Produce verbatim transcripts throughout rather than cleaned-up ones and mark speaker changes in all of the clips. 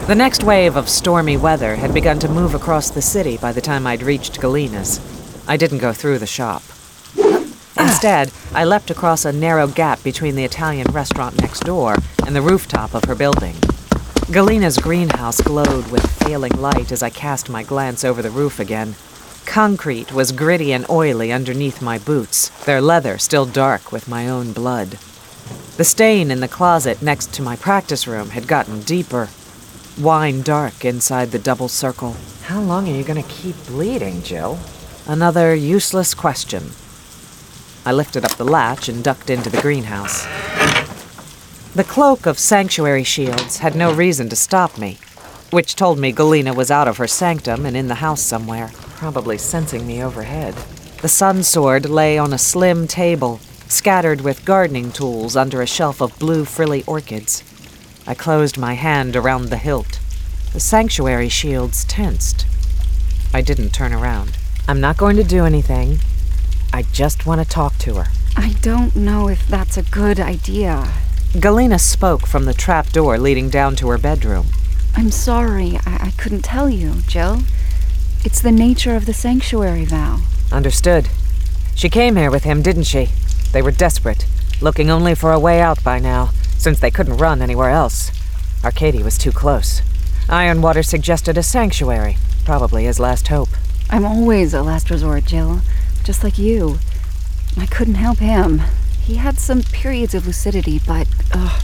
Speaker 1: The next wave of stormy weather had begun to move across the city by the time I'd reached Galina's. I didn't go through the shop. Instead, I leapt across a narrow gap between the Italian restaurant next door and the rooftop of her building. Galina's greenhouse glowed with failing light as I cast my glance over the roof again. Concrete was gritty and oily underneath my boots, their leather still dark with my own blood. The stain in the closet next to my practice room had gotten deeper, wine dark inside the double circle.
Speaker 2: How long are you going to keep bleeding, Jill?
Speaker 1: Another useless question. I lifted up the latch and ducked into the greenhouse. The cloak of sanctuary shields had no reason to stop me, which told me Galina was out of her sanctum and in the house somewhere, probably sensing me overhead. The sun sword lay on a slim table, scattered with gardening tools under a shelf of blue frilly orchids. I closed my hand around the hilt. The sanctuary shields tensed. I didn't turn around.
Speaker 2: I'm not going to do anything. I just want to talk to her.
Speaker 3: I don't know if that's a good idea.
Speaker 1: Galina spoke from the trap door leading down to her bedroom.
Speaker 3: I'm sorry, I, I couldn't tell you, Jill. It's the nature of the sanctuary vow.
Speaker 1: Understood. She came here with him, didn't she? They were desperate, looking only for a way out by now, since they couldn't run anywhere else. Arcady was too close. Ironwater suggested a sanctuary, probably his last hope.
Speaker 3: I'm always a last resort, Jill. Just like you. I couldn't help him. He had some periods of lucidity, but, ugh.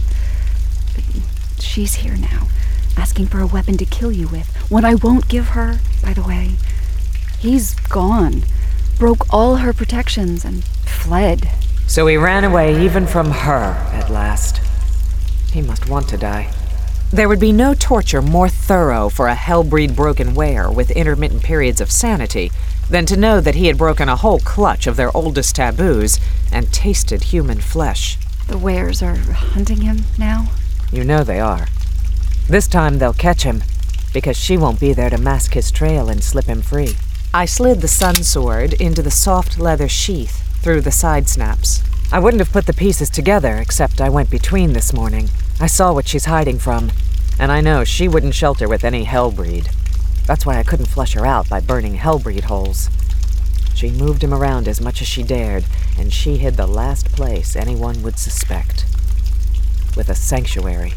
Speaker 3: She's here now, asking for a weapon to kill you with. One I won't give her, by the way. He's gone. Broke all her protections and fled.
Speaker 1: So he ran away even from her, at last. He must want to die. There would be no torture more thorough for a hellbreed broken were with intermittent periods of sanity than to know that he had broken a whole clutch of their oldest taboos and tasted human flesh.
Speaker 3: The wares are hunting him now?
Speaker 1: You know they are. This time they'll catch him, because she won't be there to mask his trail and slip him free. I slid the sun sword into the soft leather sheath through the side snaps. I wouldn't have put the pieces together, except I went between this morning. I saw what she's hiding from, and I know she wouldn't shelter with any hellbreed. That's why I couldn't flush her out by burning hellbreed holes. She moved him around as much as she dared, and she hid the last place anyone would suspect. With a sanctuary.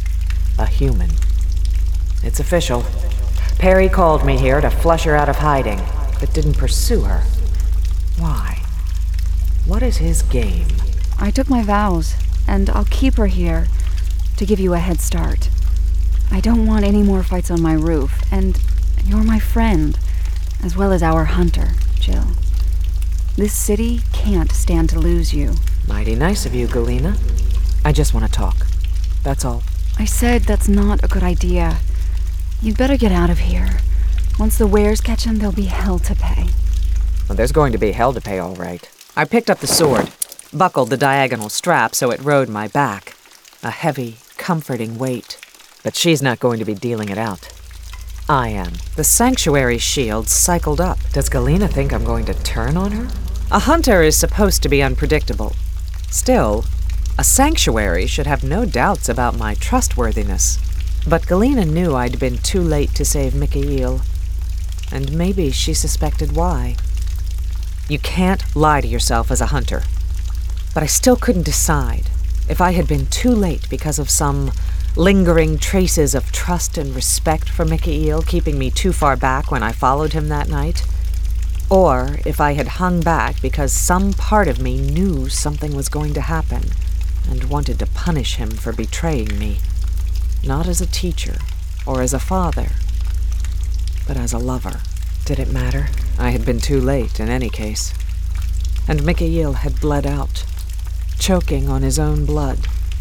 Speaker 1: A human. It's official. Perry called me here to flush her out of hiding, but didn't pursue her. Why? What is his game?
Speaker 3: I took my vows, and I'll keep her here to give you a head start. I don't want any more fights on my roof, and you're my friend, as well as our hunter, Jill. This city can't stand to lose you.
Speaker 1: Mighty nice of you, Galina. I just want to talk. That's all.
Speaker 3: I said that's not a good idea. You'd better get out of here. Once the wares catch him, there'll be hell to pay.
Speaker 1: Well, there's going to be hell to pay, all right. I picked up the sword, buckled the diagonal strap so it rode my back. A heavy, comforting weight. But she's not going to be dealing it out. I am. The sanctuary shield cycled up. Does Galina think I'm going to turn on her? A hunter is supposed to be unpredictable. Still, a sanctuary should have no doubts about my trustworthiness. But Galina knew I'd been too late to save Mikhail. And maybe she suspected why. You can't lie to yourself as a hunter. But I still couldn't decide if I had been too late because of some lingering traces of trust and respect for Mikhail keeping me too far back when I followed him that night, or if I had hung back because some part of me knew something was going to happen and wanted to punish him for betraying me, not as a teacher or as a father, but as a lover. Did it matter? I had been too late in any case, and Mikhail had bled out, choking on his own blood.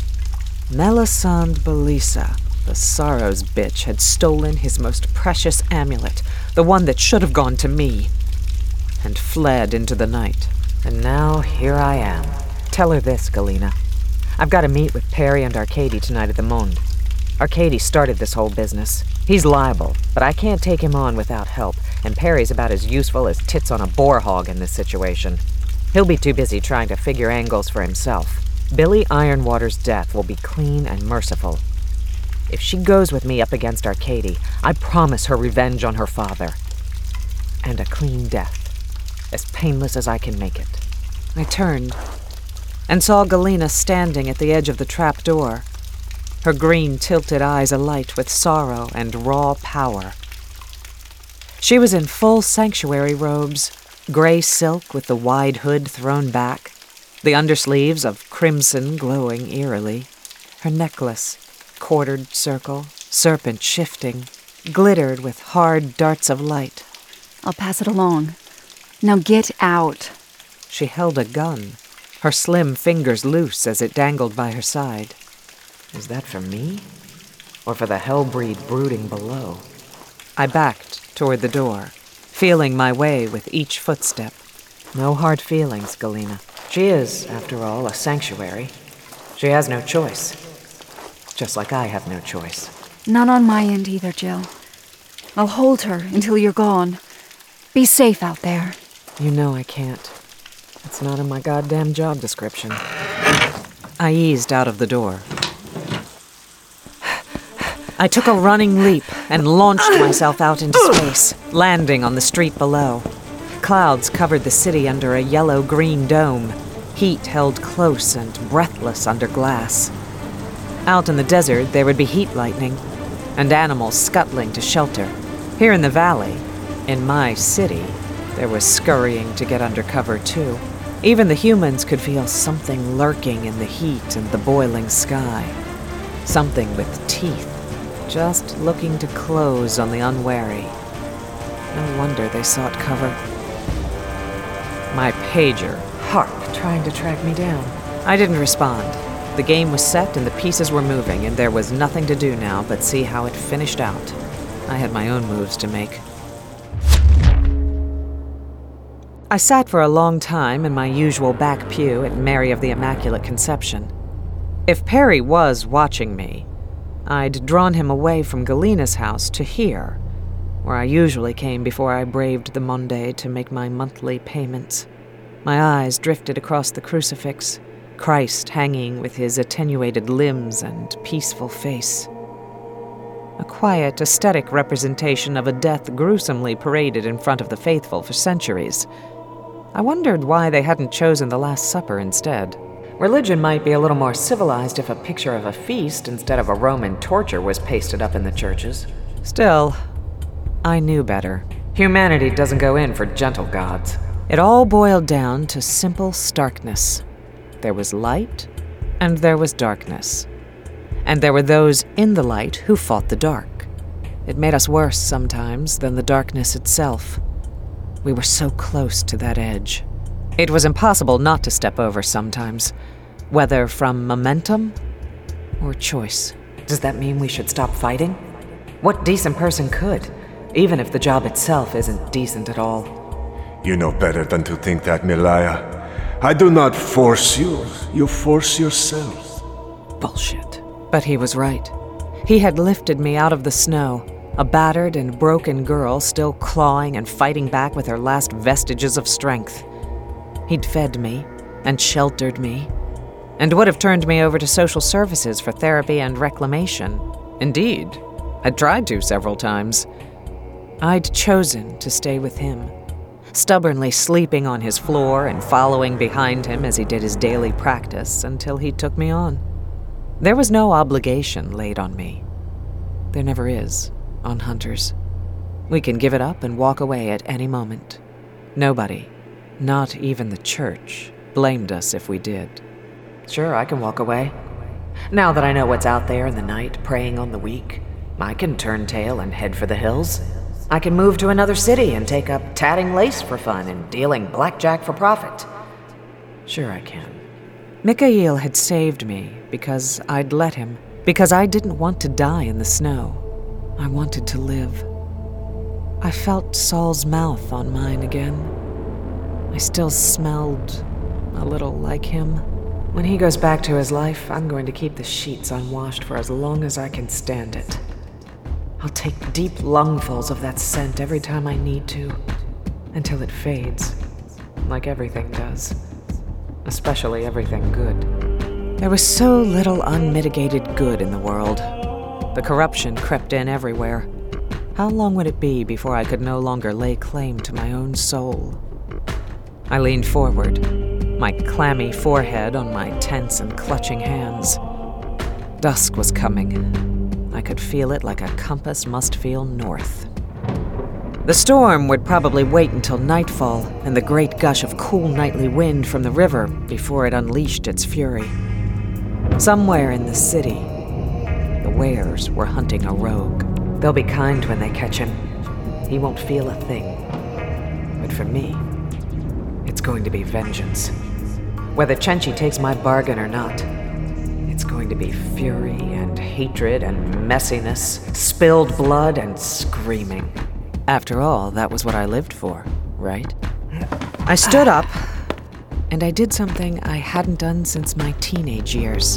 Speaker 1: Melisande Belisa, the Sorrow's bitch, had stolen his most precious amulet, the one that should have gone to me, and fled into the night. And now here I am. Tell her this, Galina. I've got to meet with Perry and Arcady tonight at the Monde. Arcady started this whole business. He's liable, but I can't take him on without help, and Perry's about as useful as tits on a boar hog in this situation. He'll be too busy trying to figure angles for himself. Billy Ironwater's death will be clean and merciful. If she goes with me up against Arcady, I promise her revenge on her father. And a clean death, as painless as I can make it. I turned and saw Galena standing at the edge of the trap door, her green tilted eyes alight with sorrow and raw power. She was in full sanctuary robes, gray silk with the wide hood thrown back, the undersleeves of crimson glowing eerily. Her necklace, quartered circle, serpent shifting, glittered with hard darts of light.
Speaker 3: I'll pass it along. Now get out.
Speaker 1: She held a gun, her slim fingers loose as it dangled by her side. Was that for me? Or for the hellbreed brooding below? I backed toward the door, feeling my way with each footstep. No hard feelings, Galena. She is, after all, a sanctuary. She has no choice. Just like I have no choice.
Speaker 3: None on my end either, Jill. I'll hold her until you're gone. Be safe out there.
Speaker 1: You know I can't. It's not in my goddamn job description. I eased out of the door. I took a running leap and launched myself out into space, landing on the street below. Clouds covered the city under a yellow-green dome, heat held close and breathless under glass. Out in the desert, there would be heat lightning, and animals scuttling to shelter. Here in the valley, in my city, there was scurrying to get under cover, too. Even the humans could feel something lurking in the heat and the boiling sky. Something with teeth, just looking to close on the unwary. No wonder they sought cover. My pager, Harp, trying to track me down. I didn't respond. The game was set and the pieces were moving, and there was nothing to do now but see how it finished out. I had my own moves to make. I sat for a long time in my usual back pew at Mary of the Immaculate Conception. If Perry was watching me, I'd drawn him away from Galena's house to here, where I usually came before I braved the Monday to make my monthly payments. My eyes drifted across the crucifix, Christ hanging with his attenuated limbs and peaceful face. A quiet, aesthetic representation of a death gruesomely paraded in front of the faithful for centuries. I wondered why they hadn't chosen the Last Supper instead. Religion might be a little more civilized if a picture of a feast instead of a Roman torture was pasted up in the churches. Still, I knew better. Humanity doesn't go in for gentle gods. It all boiled down to simple starkness. There was light, and there was darkness. And there were those in the light who fought the dark. It made us worse sometimes than the darkness itself. We were so close to that edge. It was impossible not to step over sometimes, whether from momentum or choice. Does that mean we should stop fighting? What decent person could, even if the job itself isn't decent at all?
Speaker 4: You know better than to think that, Milaya. I do not force you. You force yourself.
Speaker 1: Bullshit. But he was right. He had lifted me out of the snow, a battered and broken girl still clawing and fighting back with her last vestiges of strength. He'd fed me and sheltered me, and would have turned me over to social services for therapy and reclamation. Indeed, I'd tried to several times. I'd chosen to stay with him, stubbornly sleeping on his floor and following behind him as he did his daily practice until he took me on. There was no obligation laid on me. There never is on hunters. We can give it up and walk away at any moment. Nobody, not even the church, blamed us if we did. Sure, I can walk away. Now that I know what's out there in the night preying on the weak, I can turn tail and head for the hills. I can move to another city and take up tatting lace for fun and dealing blackjack for profit. Sure I can. Mikhail had saved me because I'd let him, because I didn't want to die in the snow. I wanted to live. I felt Saul's mouth on mine again. I still smelled a little like him. When he goes back to his life, I'm going to keep the sheets unwashed for as long as I can stand it. I'll take deep lungfuls of that scent every time I need to, until it fades, like everything does. Especially everything good. There was so little unmitigated good in the world. The corruption crept in everywhere. How long would it be before I could no longer lay claim to my own soul? I leaned forward, my clammy forehead on my tense and clutching hands. Dusk was coming. I could feel it like a compass must feel north. The storm would probably wait until nightfall and the great gush of cool nightly wind from the river before it unleashed its fury. Somewhere in the city, the Wares were hunting a rogue. They'll be kind when they catch him. He won't feel a thing. But for me, it's going to be vengeance. Whether Cenci takes my bargain or not, it's going to be fury and hatred and messiness, spilled blood and screaming. After all, that was what I lived for, right? I stood up, and I did something I hadn't done since my teenage years.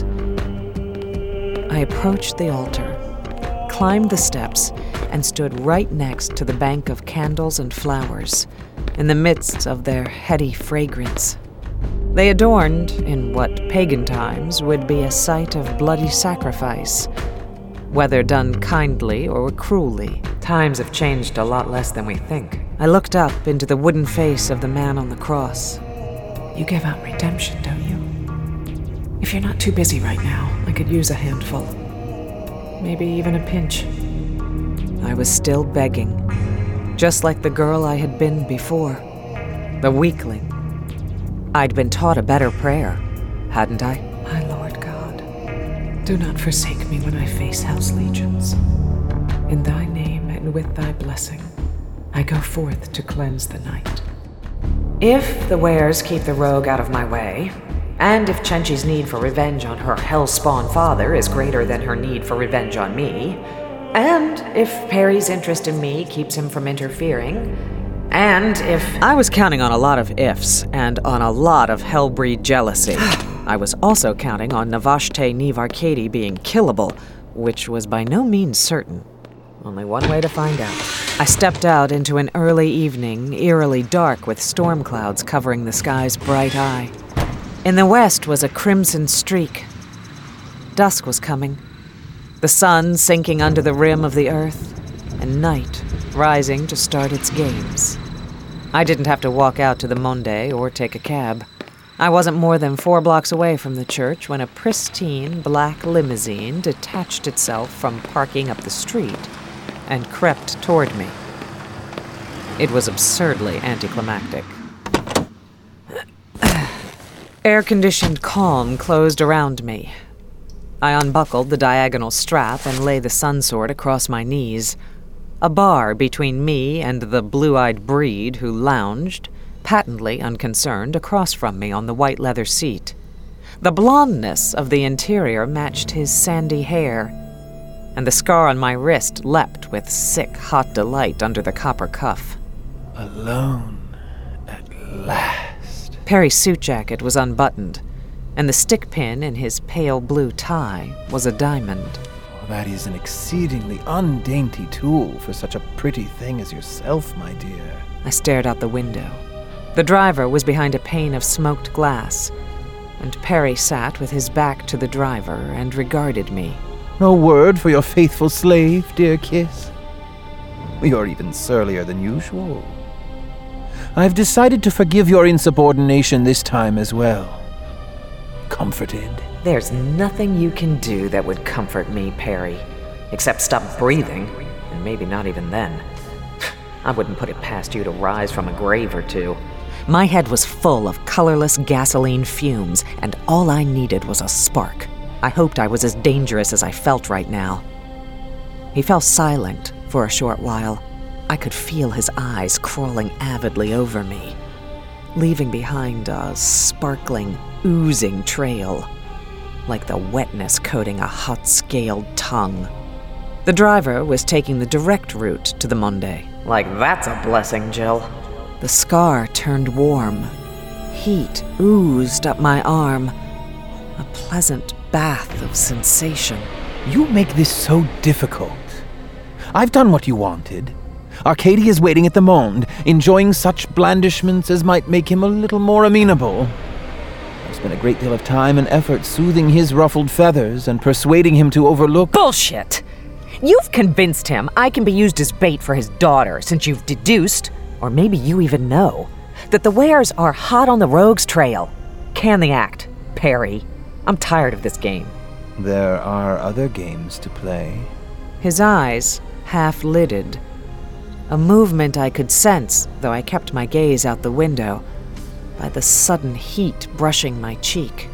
Speaker 1: I approached the altar, climbed the steps, and stood right next to the bank of candles and flowers, in the midst of their heady fragrance. They adorned, in what pagan times would be a site of bloody sacrifice, whether done kindly or cruelly. Times have changed a lot less than we think. I looked up into the wooden face of the man on the cross.
Speaker 2: You give out redemption, don't you? If you're not too busy right now, I could use a handful. Maybe even a pinch.
Speaker 1: I was still begging, just like the girl I had been before. The weakling. I'd been taught a better prayer, hadn't I?
Speaker 2: My Lord God, do not forsake me when I face hell's legions. In thy name and with thy blessing, I go forth to cleanse the night.
Speaker 1: If the Wares keep the rogue out of my way, and if Cenci's need for revenge on her hell-spawn father is greater than her need for revenge on me, and if Perry's interest in me keeps him from interfering, and if... I was counting on a lot of ifs, and on a lot of hellbreed jealousy. I was also counting on Navashte Neve Arcady being killable, which was by no means certain. Only one way to find out. I stepped out into an early evening, eerily dark with storm clouds covering the sky's bright eye. In the west was a crimson streak. Dusk was coming, the sun sinking under the rim of the earth, and night rising to start its games. I didn't have to walk out to the Monde or take a cab. I wasn't more than four blocks away from the church when a pristine black limousine detached itself from parking up the street and crept toward me. It was absurdly anticlimactic. Air-conditioned calm closed around me. I unbuckled the diagonal strap and lay the sun sword across my knees. A bar between me and the blue-eyed breed who lounged, patently unconcerned, across from me on the white leather seat. The blondness of the interior matched his sandy hair, and the scar on my wrist leapt with sick, hot delight under the copper cuff.
Speaker 5: Alone at last.
Speaker 1: Perry's suit jacket was unbuttoned, and the stick pin in his pale blue tie was a diamond.
Speaker 5: Oh, that is an exceedingly undainty tool for such a pretty thing as yourself, my dear.
Speaker 1: I stared out the window. The driver was behind a pane of smoked glass, and Perry sat with his back to the driver and regarded me.
Speaker 5: No word for your faithful slave, dear Kiss? You're even surlier than usual. I've decided to forgive your insubordination this time as well. Comforted?
Speaker 1: There's nothing you can do that would comfort me, Perry. Except stop breathing, and maybe not even then. I wouldn't put it past you to rise from a grave or two. My head was full of colorless gasoline fumes, and all I needed was a spark. I hoped I was as dangerous as I felt right now. He fell silent for a short while. I could feel his eyes crawling avidly over me, leaving behind a sparkling, oozing trail, like the wetness coating a hot-scaled tongue. The driver was taking the direct route to the Monde. Like that's a blessing, Jill. The scar turned warm. Heat oozed up my arm. A pleasant bath of sensation.
Speaker 5: You make this so difficult. I've done what you wanted. Arcady is waiting at the Monde, enjoying such blandishments as might make him a little more amenable. I've spent a great deal of time and effort soothing his ruffled feathers and persuading him to overlook...
Speaker 1: Bullshit! You've convinced him I can be used as bait for his daughter, since you've deduced, or maybe you even know, that the Wares are hot on the rogues trail. Can the act, Perry. I'm tired of this game.
Speaker 5: There are other games to play.
Speaker 1: His eyes half-lidded. A movement I could sense, though I kept my gaze out the window, by the sudden heat brushing my cheek.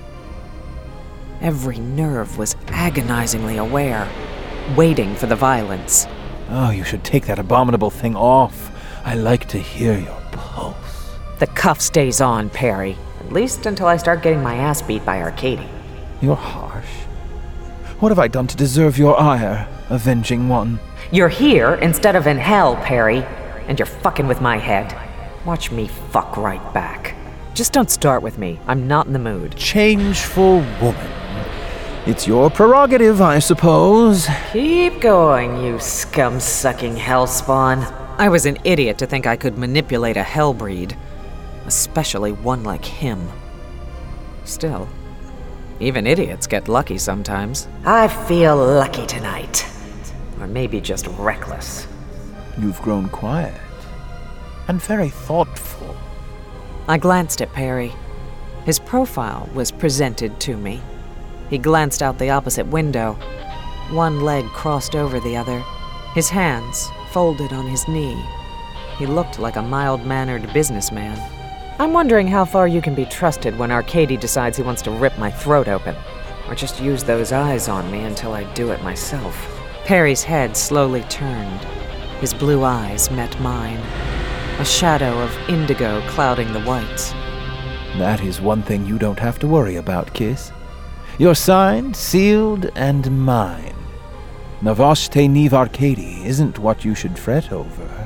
Speaker 1: Every nerve was agonizingly aware, waiting for the violence.
Speaker 5: Oh, you should take that abominable thing off. I like to hear your pulse.
Speaker 1: The cuff stays on, Perry. At least until I start getting my ass beat by Arcady.
Speaker 5: You're harsh. What have I done to deserve your ire, avenging one?
Speaker 1: You're here instead of in hell, Perry. And you're fucking with my head. Watch me fuck right back. Just don't start with me. I'm not in the mood.
Speaker 5: Changeful woman. It's your prerogative, I suppose.
Speaker 1: Keep going, you scum-sucking hellspawn. I was an idiot to think I could manipulate a hellbreed. Especially one like him. Still, even idiots get lucky sometimes. I feel lucky tonight. Or maybe just reckless.
Speaker 5: You've grown quiet. And very thoughtful.
Speaker 1: I glanced at Perry. His profile was presented to me. He glanced out the opposite window. One leg crossed over the other. His hands folded on his knee. He looked like a mild-mannered businessman. I'm wondering how far you can be trusted when Arcady decides he wants to rip my throat open. Or just use those eyes on me until I do it myself. Perry's head slowly turned. His blue eyes met mine. A shadow of indigo clouding the whites.
Speaker 5: That is one thing you don't have to worry about, Kiss. You're signed, sealed, and mine. Navashte Neve Arcady isn't what you should fret over.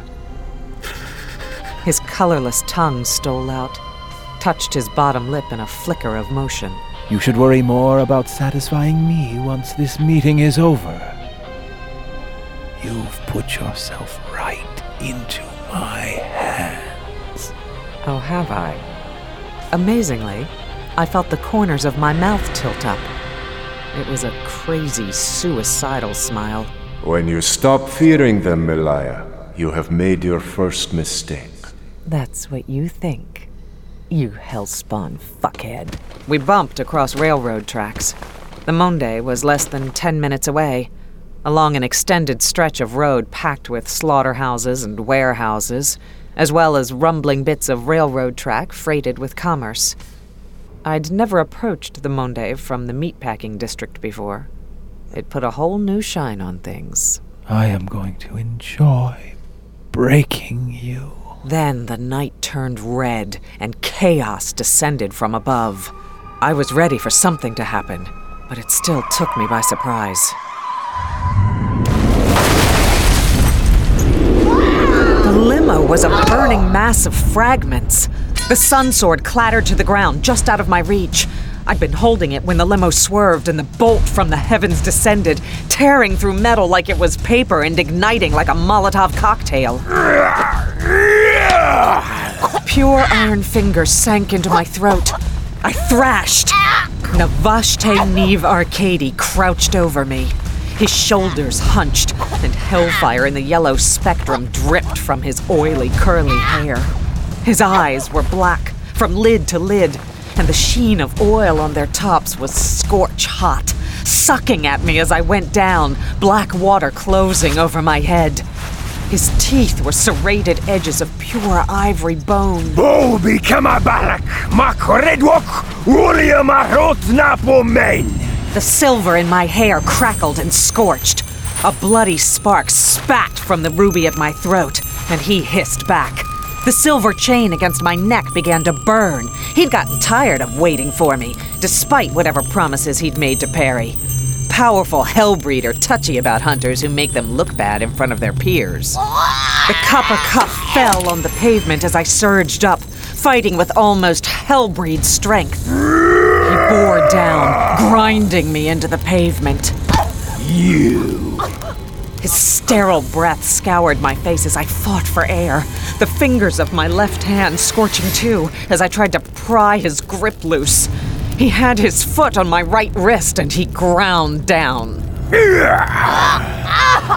Speaker 1: His colorless tongue stole out, touched his bottom lip in a flicker of motion.
Speaker 5: You should worry more about satisfying me once this meeting is over. You've put yourself right into my hands.
Speaker 1: Oh, have I? Amazingly, I felt the corners of my mouth tilt up. It was a crazy, suicidal smile.
Speaker 4: When you stop fearing them, Melia, you have made your first mistake.
Speaker 1: That's what you think, you hellspawn fuckhead. We bumped across railroad tracks. The Monde was less than ten minutes away, along an extended stretch of road packed with slaughterhouses and warehouses, as well as rumbling bits of railroad track freighted with commerce. I'd never approached the Monde from the meatpacking district before. It put a whole new shine on things.
Speaker 5: I am going to enjoy breaking you.
Speaker 1: Then the night turned red, and chaos descended from above. I was ready for something to happen, but it still took me by surprise. The limo was a burning mass of fragments. The sun sword clattered to the ground just out of my reach. I'd been holding it when the limo swerved and the bolt from the heavens descended, tearing through metal like it was paper and igniting like a Molotov cocktail. Pure iron fingers sank into my throat. I thrashed. Navashte Neve Arcady crouched over me. His shoulders hunched, and hellfire in the yellow spectrum dripped from his oily, curly hair. His eyes were black, from lid to lid, and the sheen of oil on their tops was scorch hot, sucking at me as I went down, black water closing over my head. His teeth were serrated edges of pure ivory bone.
Speaker 6: Bobi Kamabalak, Makredwok, William Arotnapomain.
Speaker 1: The silver in my hair crackled and scorched. A bloody spark spat from the ruby at my throat, and he hissed back. The silver chain against my neck began to burn. He'd gotten tired of waiting for me, despite whatever promises he'd made to Perry. Powerful hellbreed are touchy about hunters who make them look bad in front of their peers. The copper cuff fell on the pavement as I surged up, fighting with almost hellbreed strength. He bore down, grinding me into the pavement.
Speaker 6: You.
Speaker 1: His sterile breath scoured my face as I fought for air, the fingers of my left hand scorching too as I tried to pry his grip loose. He had his foot on my right wrist and he ground down.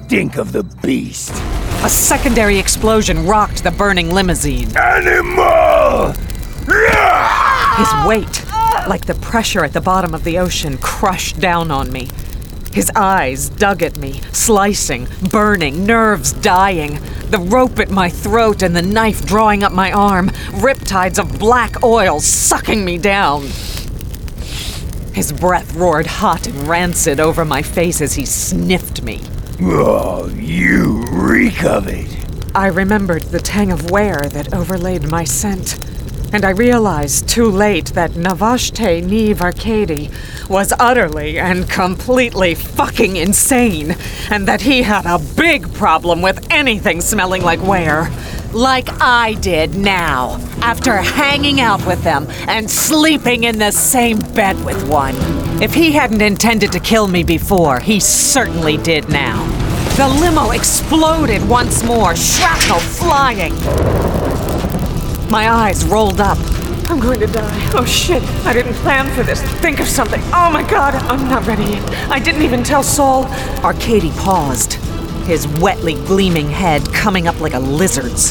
Speaker 6: stink of the beast.
Speaker 1: A secondary explosion rocked the burning limousine.
Speaker 6: Animal!
Speaker 1: His weight, like the pressure at the bottom of the ocean, crushed down on me. His eyes dug at me, slicing, burning, nerves dying. The rope at my throat and the knife drawing up my arm, riptides of black oil sucking me down. His breath roared hot and rancid over my face as he sniffed me.
Speaker 6: Oh, you reek of it.
Speaker 1: I remembered the tang of wear that overlaid my scent, and I realized too late that Navashte Neve Arkady was utterly and completely fucking insane, and that he had a big problem with anything smelling like wear. Like I did now, after hanging out with them and sleeping in the same bed with one. If he hadn't intended to kill me before, he certainly did now. The limo exploded once more, shrapnel flying. My eyes rolled up.
Speaker 2: I'm going to die. Oh shit, I didn't plan for this. Think of something. Oh my god, I'm not ready. I didn't even tell Saul.
Speaker 1: Arkady paused, his wetly gleaming head coming up like a lizard's.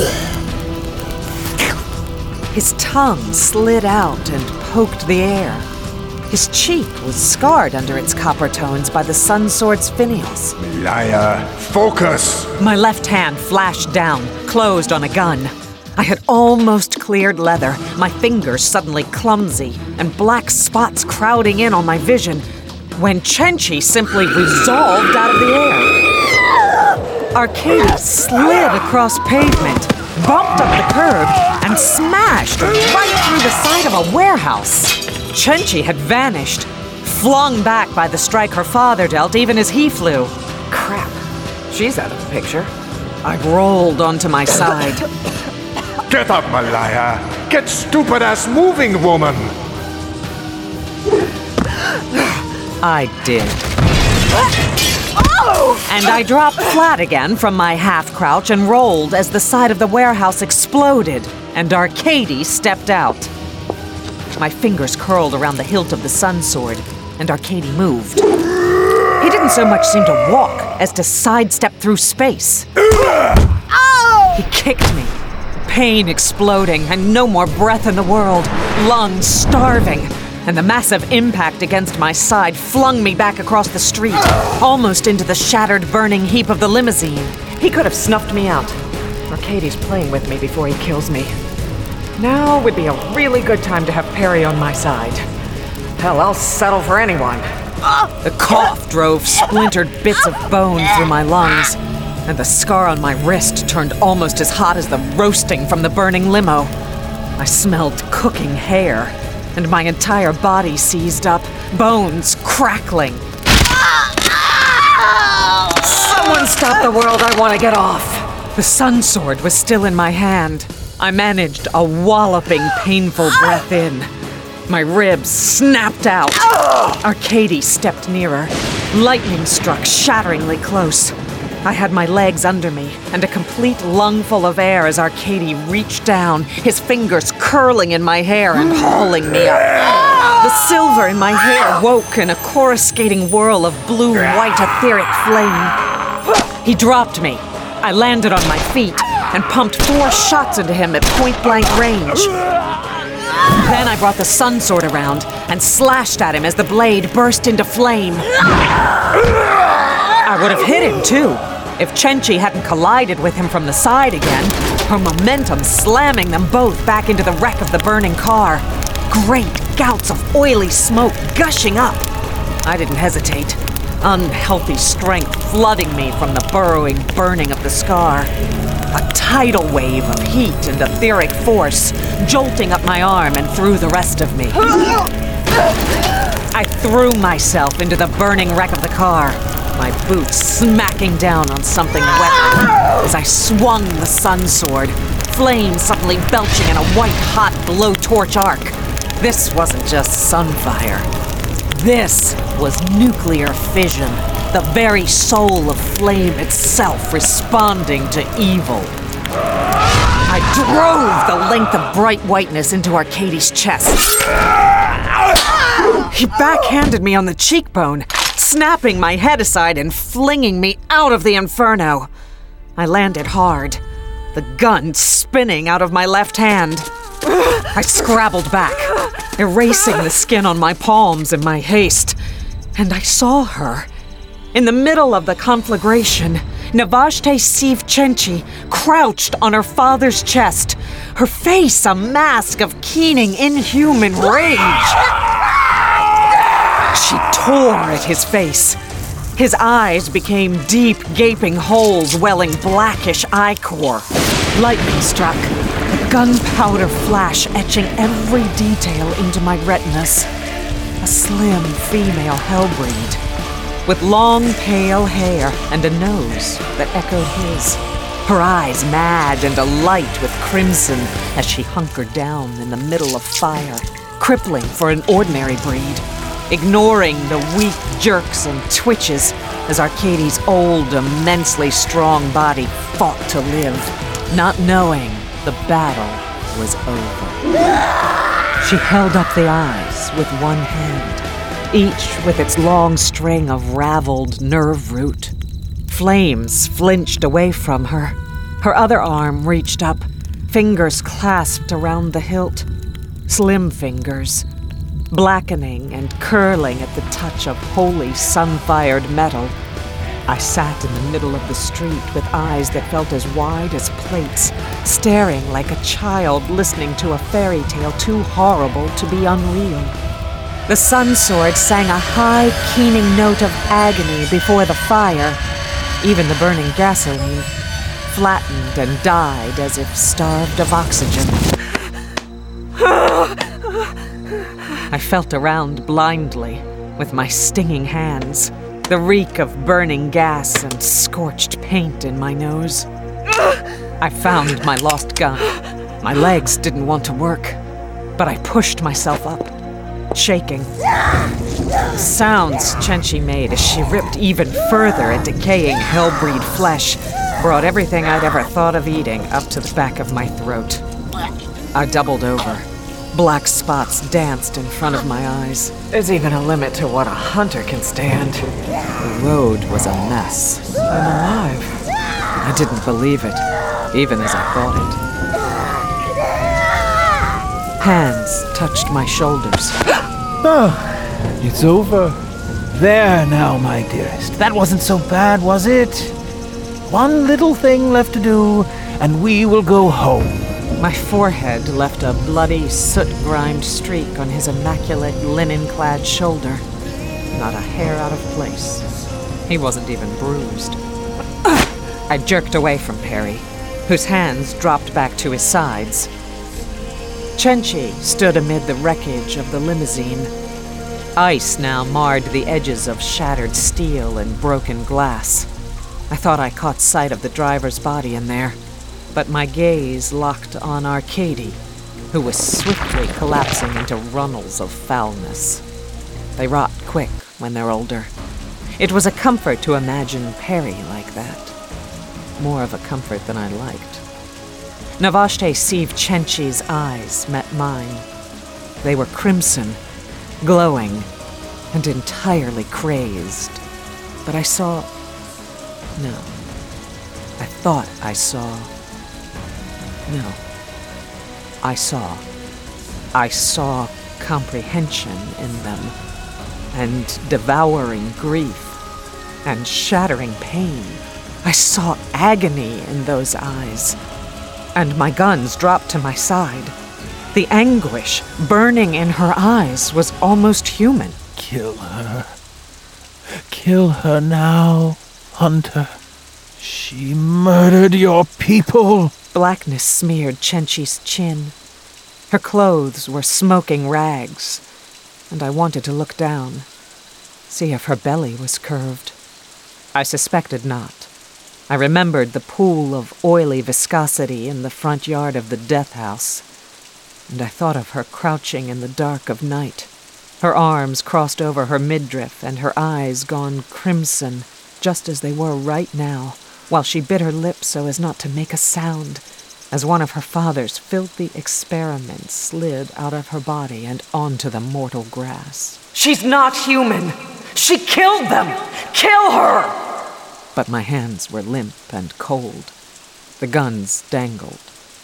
Speaker 1: His tongue slid out and poked the air. His cheek was scarred under its copper tones by the sun sword's finials.
Speaker 4: Malaya, focus!
Speaker 1: My left hand flashed down, closed on a gun. I had almost cleared leather, my fingers suddenly clumsy, and black spots crowding in on my vision, when Chenchi simply resolved out of the air. Arkady slid across pavement, bumped up the curb, and smashed right through the side of a warehouse. Chenchi had vanished, flung back by the strike her father dealt even as he flew.
Speaker 2: Crap, she's out of the picture.
Speaker 1: I rolled onto my side.
Speaker 4: Get up, Malaya! Get stupid-ass moving, woman!
Speaker 1: I did. And I dropped flat again from my half-crouch and rolled as the side of the warehouse exploded and Arkady stepped out. My fingers curled around the hilt of the sun sword, and Arkady moved. He didn't so much seem to walk as to sidestep through space. He kicked me, pain exploding and no more breath in the world, lungs starving, and the massive impact against my side flung me back across the street, almost into the shattered, burning heap of the limousine.
Speaker 2: He could have snuffed me out. Arkady's playing with me before he kills me. Now would be a really good time to have Perry on my side. Hell, I'll settle for anyone.
Speaker 1: The cough drove splintered bits of bone through my lungs, and the scar on my wrist turned almost as hot as the roasting from the burning limo. I smelled cooking hair, and my entire body seized up, bones crackling.
Speaker 2: Someone stop the world, I want to get off.
Speaker 1: The sun sword was still in my hand. I managed a walloping, painful breath in. My ribs snapped out. Arkady stepped nearer. Lightning struck shatteringly close. I had my legs under me and a complete lungful of air as Arkady reached down, his fingers curling in my hair and hauling me up. The silver in my hair woke in a coruscating whirl of blue-white etheric flame. He dropped me. I landed on my feet and pumped four shots into him at point-blank range. Then I brought the sun sword around and slashed at him as the blade burst into flame. I would have hit him, too, if Chenchi hadn't collided with him from the side again, her momentum slamming them both back into the wreck of the burning car. Great gouts of oily smoke gushing up. I didn't hesitate. Unhealthy strength flooding me from the burrowing burning of the scar. A tidal wave of heat and etheric force jolting up my arm and through the rest of me. I threw myself into the burning wreck of the car, my boots smacking down on something wet as I swung the sun sword, flames suddenly belching in a white-hot blowtorch arc. This wasn't just sunfire. This was nuclear fission, the very soul of flame itself responding to evil. I drove the length of bright whiteness into Arkady's chest. He backhanded me on the cheekbone, snapping my head aside and flinging me out of the inferno. I landed hard, the gun spinning out of my left hand. I scrabbled back, erasing the skin on my palms in my haste, and I saw her. In the middle of the conflagration, Navashte Sivchenchi crouched on her father's chest, her face a mask of keening, inhuman rage. She tore at his face. His eyes became deep, gaping holes welling blackish ichor. Lightning struck, a gunpowder flash etching every detail into my retinas. A slim female hellbreed, with long, pale hair and a nose that echoed his. Her eyes mad and alight with crimson as she hunkered down in the middle of fire, crippling for an ordinary breed, ignoring the weak jerks and twitches as Arcadie's old, immensely strong body fought to live, not knowing the battle was over. She held up the eyes with one hand, each with its long string of raveled nerve root. Flames flinched away from her. Her other arm reached up, fingers clasped around the hilt. Slim fingers, blackening and curling at the touch of holy sun-fired metal. I sat in the middle of the street with eyes that felt as wide as plates, staring like a child listening to a fairy tale too horrible to be unreal. The sun sword sang a high, keening note of agony before the fire. Even the burning gasoline flattened and died as if starved of oxygen. I felt around blindly with my stinging hands, the reek of burning gas and scorched paint in my nose. I found my lost gun. My legs didn't want to work, but I pushed myself up, shaking. The sounds Chenchi made as she ripped even further at decaying hellbreed flesh brought everything I'd ever thought of eating up to the back of my throat. I doubled over. Black spots danced in front of my eyes.
Speaker 2: There's even a limit to what a hunter can stand.
Speaker 1: The road was a mess.
Speaker 2: I'm alive.
Speaker 1: I didn't believe it, even as I thought it. Hands touched my shoulders.
Speaker 5: Oh, it's over. There now, my dearest. That wasn't so bad, was it? One little thing left to do, and we will go home.
Speaker 1: My forehead left a bloody, soot-grimed streak on his immaculate, linen-clad shoulder. Not a hair out of place. He wasn't even bruised. I jerked away from Perry, whose hands dropped back to his sides. Chenchi stood amid the wreckage of the limousine. Ice now marred the edges of shattered steel and broken glass. I thought I caught sight of the driver's body in there, but my gaze locked on Arcadie, who was swiftly collapsing into runnels of foulness. They rot quick when they're older. It was a comfort to imagine Perry like that. More of a comfort than I liked. Navashte Sivchenchi's eyes met mine. They were crimson, glowing, and entirely crazed. But I saw... No. I thought I saw... No. I saw. I saw comprehension in them, and devouring grief, and shattering pain. I saw agony in those eyes, and my guns dropped to my side. The anguish burning in her eyes was almost human.
Speaker 5: Kill her. Kill her now, Hunter. She murdered your people.
Speaker 1: Blackness smeared Chenchi's chin. Her clothes were smoking rags, and I wanted to look down, see if her belly was curved. I suspected not. I remembered the pool of oily viscosity in the front yard of the death house, and I thought of her crouching in the dark of night, her arms crossed over her midriff and her eyes gone crimson, just as they were right now, while she bit her lips so as not to make a sound, as one of her father's filthy experiments slid out of her body and onto the mortal grass. She's not human! She killed them! Kill her! But my hands were limp and cold. The guns dangled.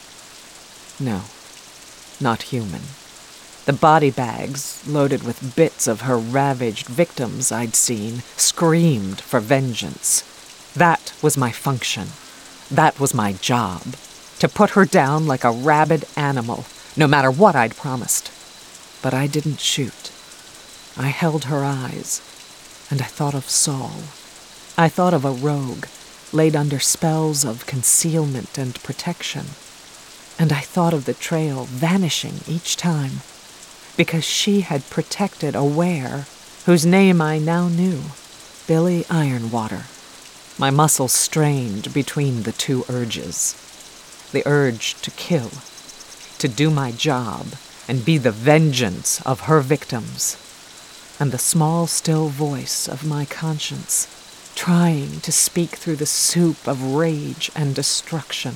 Speaker 1: No, not human. The body bags, loaded with bits of her ravaged victims I'd seen, screamed for vengeance. That was my function. That was my job. To put her down like a rabid animal, no matter what I'd promised. But I didn't shoot. I held her eyes, and I thought of Saul. I thought of a rogue, laid under spells of concealment and protection. And I thought of the trail vanishing each time, because she had protected a were whose name I now knew, Billy Ironwater. My muscles strained between the two urges. The urge to kill, to do my job and be the vengeance of her victims, and the small, still voice of my conscience, trying to speak through the soup of rage and destruction,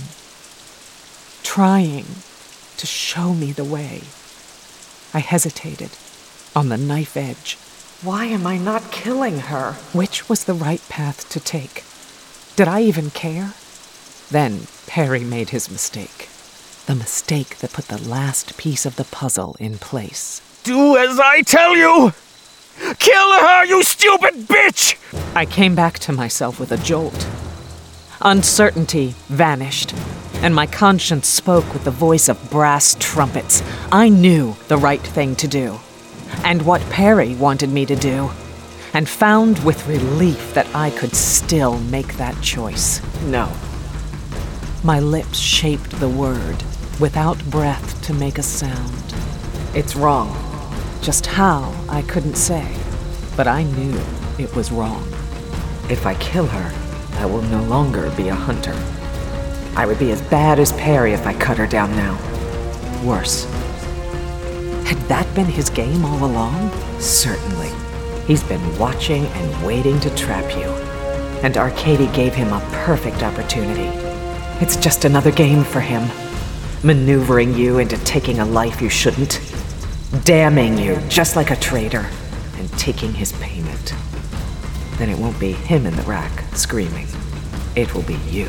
Speaker 1: trying to show me the way. I hesitated, on the knife edge. Why am I not killing her? Which was the right path to take? Did I even care? Then Perry made his mistake. The mistake that put the last piece of the puzzle in place.
Speaker 6: Do as I tell you! Kill her, you stupid bitch!
Speaker 1: I came back to myself with a jolt. Uncertainty vanished, and my conscience spoke with the voice of brass trumpets. I knew the right thing to do, and what Perry wanted me to do, and found with relief that I could still make that choice. No. My lips shaped the word, without breath to make a sound. It's wrong. Just how, I couldn't say, but I knew it was wrong. If I kill her, I will no longer be a hunter. I would be as bad as Perry if I cut her down now. Worse. Had that been his game all along? Certainly. He's been watching and waiting to trap you. And Arcady gave him a perfect opportunity. It's just another game for him. Maneuvering you into taking a life you shouldn't. Damning you just like a traitor. And taking his payment. Then it won't be him in the rack screaming. It will be you.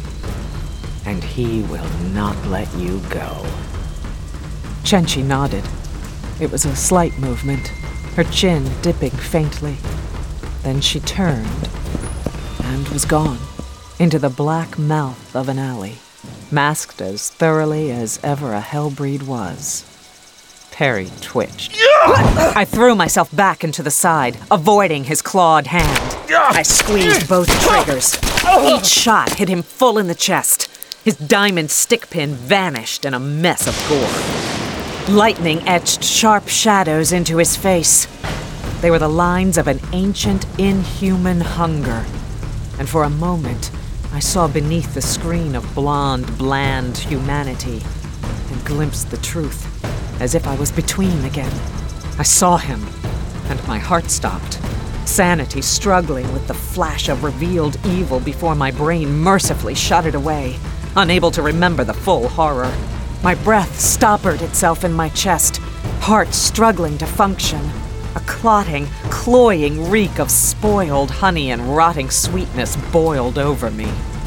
Speaker 1: And he will not let you go. Chenchi nodded. It was a slight movement, her chin dipping faintly. Then she turned and was gone into the black mouth of an alley, masked as thoroughly as ever a hellbreed was. Perry twitched. I threw myself back into the side, avoiding his clawed hand. I squeezed both triggers. Each shot hit him full in the chest. His diamond stick pin vanished in a mess of gore. Lightning etched sharp shadows into his face. They were the lines of an ancient, inhuman hunger. And for a moment, I saw beneath the screen of blonde, bland humanity and glimpsed the truth, as if I was between again. I saw him, and my heart stopped. Sanity struggling with the flash of revealed evil before my brain mercifully shut it away, unable to remember the full horror. My breath stoppered itself in my chest, heart struggling to function. A clotting, cloying reek of spoiled honey and rotting sweetness boiled over me.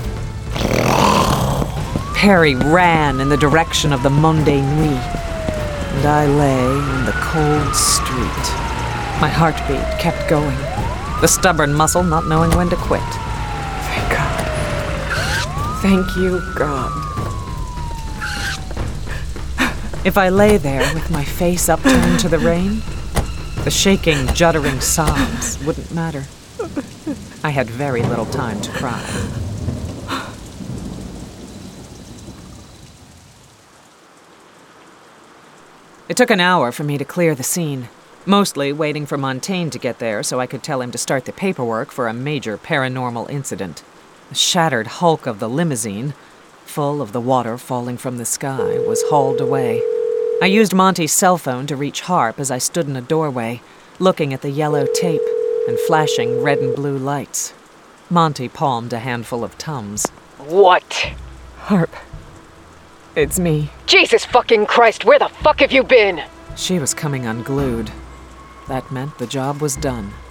Speaker 1: Perry ran in the direction of the Monde Nuit, and I lay on the cold street. My heartbeat kept going, the stubborn muscle not knowing when to quit. Thank God. Thank you, God. If I lay there with my face upturned to the rain, the shaking, juddering sobs wouldn't matter. I had very little time to cry. It took an hour for me to clear the scene, mostly waiting for Montaigne to get there so I could tell him to start the paperwork for a major paranormal incident. The shattered hulk of the limousine, full of the water falling from the sky, was hauled away. I used Monty's cell phone to reach Harp as I stood in a doorway, looking at the yellow tape and flashing red and blue lights. Monty palmed a handful of Tums.
Speaker 7: What?
Speaker 1: Harp. It's me.
Speaker 7: Jesus fucking Christ, where the fuck have you been?
Speaker 1: She was coming unglued. That meant the job was done.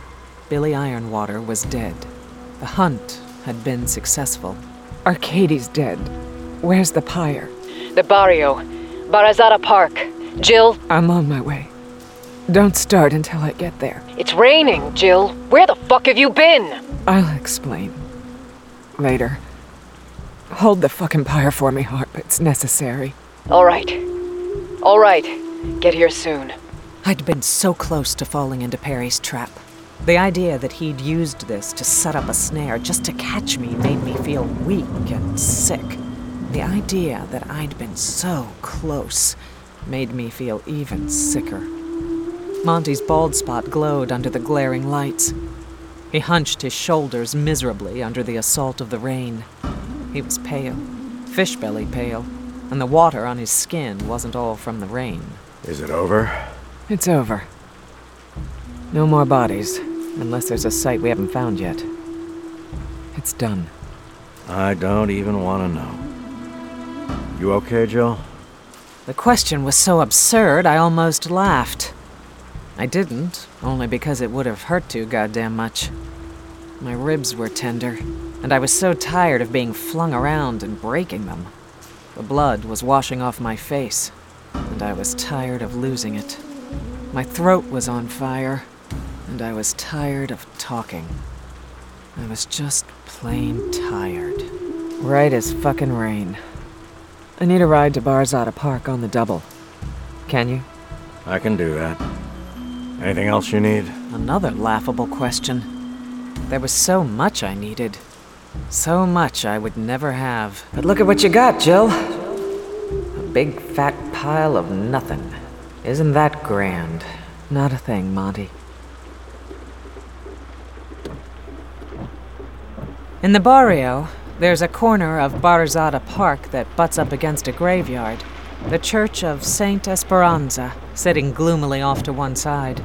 Speaker 1: Billy Ironwater was dead. The hunt had been successful.
Speaker 2: Arcadie's dead. Where's the pyre?
Speaker 7: The barrio. Barazada Park. Jill?
Speaker 2: I'm on my way. Don't start until I get there.
Speaker 7: It's raining, Jill. Where the fuck have you been?
Speaker 2: I'll explain. Later. Hold the fucking pyre for me, Harp. It's necessary.
Speaker 7: All right. All right. Get here soon.
Speaker 1: I'd been so close to falling into Perry's trap. The idea that he'd used this to set up a snare just to catch me made me feel weak and sick. The idea that I'd been so close made me feel even sicker. Monty's bald spot glowed under the glaring lights. He hunched his shoulders miserably under the assault of the rain. He was pale, fish-belly pale, and the water on his skin wasn't all from the rain.
Speaker 4: Is it over?
Speaker 2: It's over. No more bodies, unless there's a site we haven't found yet. It's done.
Speaker 6: I don't even want to know. You okay, Jill?
Speaker 1: The question was so absurd, I almost laughed. I didn't, only because it would have hurt too goddamn much. My ribs were tender, and I was so tired of being flung around and breaking them. The blood was washing off my face, and I was tired of losing it. My throat was on fire, and I was tired of talking. I was just plain tired. Right as fucking rain. I need a ride to Barzada Park on the double. Can you?
Speaker 6: I can do that. Anything else you need?
Speaker 1: Another laughable question. There was so much I needed. So much I would never have. But look at what you got, Jill. A big fat pile of nothing. Isn't that grand? Not a thing, Monty. In the barrio, there's a corner of Barzada Park that butts up against a graveyard. The Church of Saint Esperanza, sitting gloomily off to one side.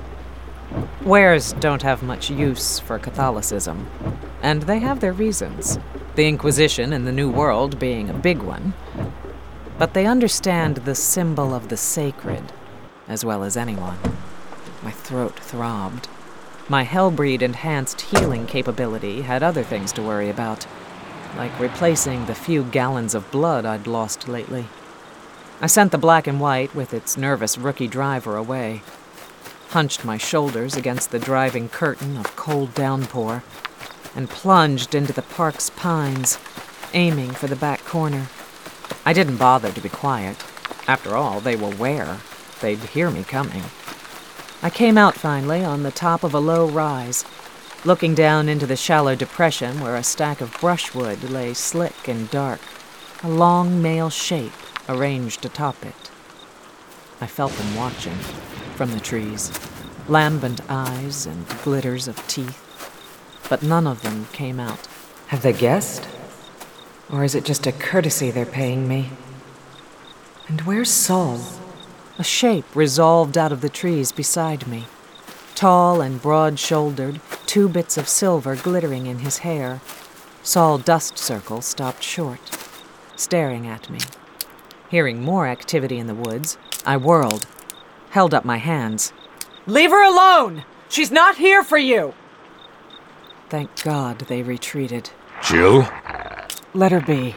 Speaker 1: Wares don't have much use for Catholicism, and they have their reasons, the Inquisition in the New World being a big one. But they understand the symbol of the sacred as well as anyone. My throat throbbed. My Hellbreed-enhanced healing capability had other things to worry about, like replacing the few gallons of blood I'd lost lately. I sent the black and white with its nervous rookie driver away, hunched my shoulders against the driving curtain of cold downpour, and plunged into the park's pines, aiming for the back corner. I didn't bother to be quiet. After all, they were where? They'd hear me coming. I came out finally on the top of a low rise, looking down into the shallow depression where a stack of brushwood lay slick and dark, a long male shape arranged atop it. I felt them watching, from the trees, lambent eyes and glitters of teeth, but none of them came out.
Speaker 2: Have they guessed? Or is it just a courtesy they're paying me? And where's Saul?
Speaker 1: A shape resolved out of the trees beside me. Tall and broad-shouldered, two bits of silver glittering in his hair. Saul Dust Circle stopped short, staring at me. Hearing more activity in the woods, I whirled, held up my hands.
Speaker 2: Leave her alone! She's not here for you!
Speaker 1: Thank God they retreated.
Speaker 4: Jill?
Speaker 2: Let her be.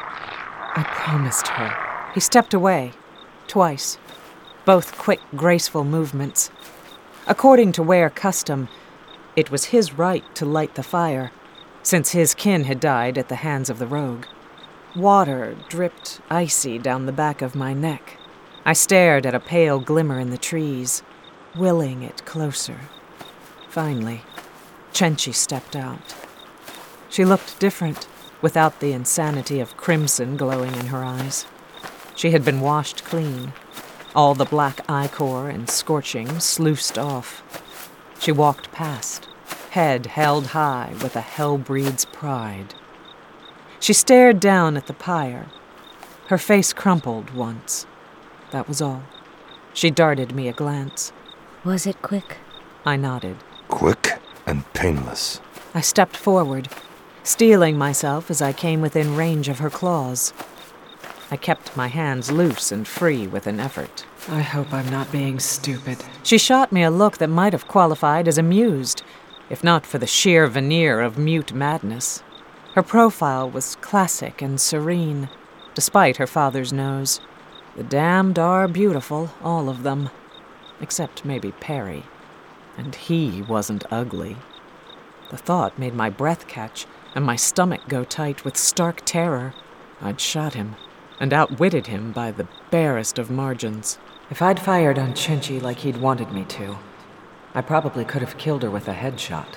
Speaker 2: I promised her.
Speaker 1: He stepped away, twice, both quick, graceful movements. According to Ware custom, it was his right to light the fire, since his kin had died at the hands of the rogue. Water dripped icy down the back of my neck. I stared at a pale glimmer in the trees, willing it closer. Finally, Chenchi stepped out. She looked different, without the insanity of crimson glowing in her eyes. She had been washed clean, all the black ichor and scorching sluiced off. She walked past, head held high with a hellbreed's pride. She stared down at the pyre. Her face crumpled once. That was all. She darted me a glance.
Speaker 8: Was it quick?
Speaker 1: I nodded.
Speaker 4: Quick and painless.
Speaker 1: I stepped forward, steeling myself as I came within range of her claws. I kept my hands loose and free with an effort.
Speaker 2: I hope I'm not being stupid.
Speaker 1: She shot me a look that might have qualified as amused, if not for the sheer veneer of mute madness. Her profile was classic and serene, despite her father's nose. The damned are beautiful, all of them. Except maybe Perry. And he wasn't ugly. The thought made my breath catch and my stomach go tight with stark terror. I'd shot him, and outwitted him by the barest of margins. If I'd fired on Cenci like he'd wanted me to, I probably could have killed her with a headshot.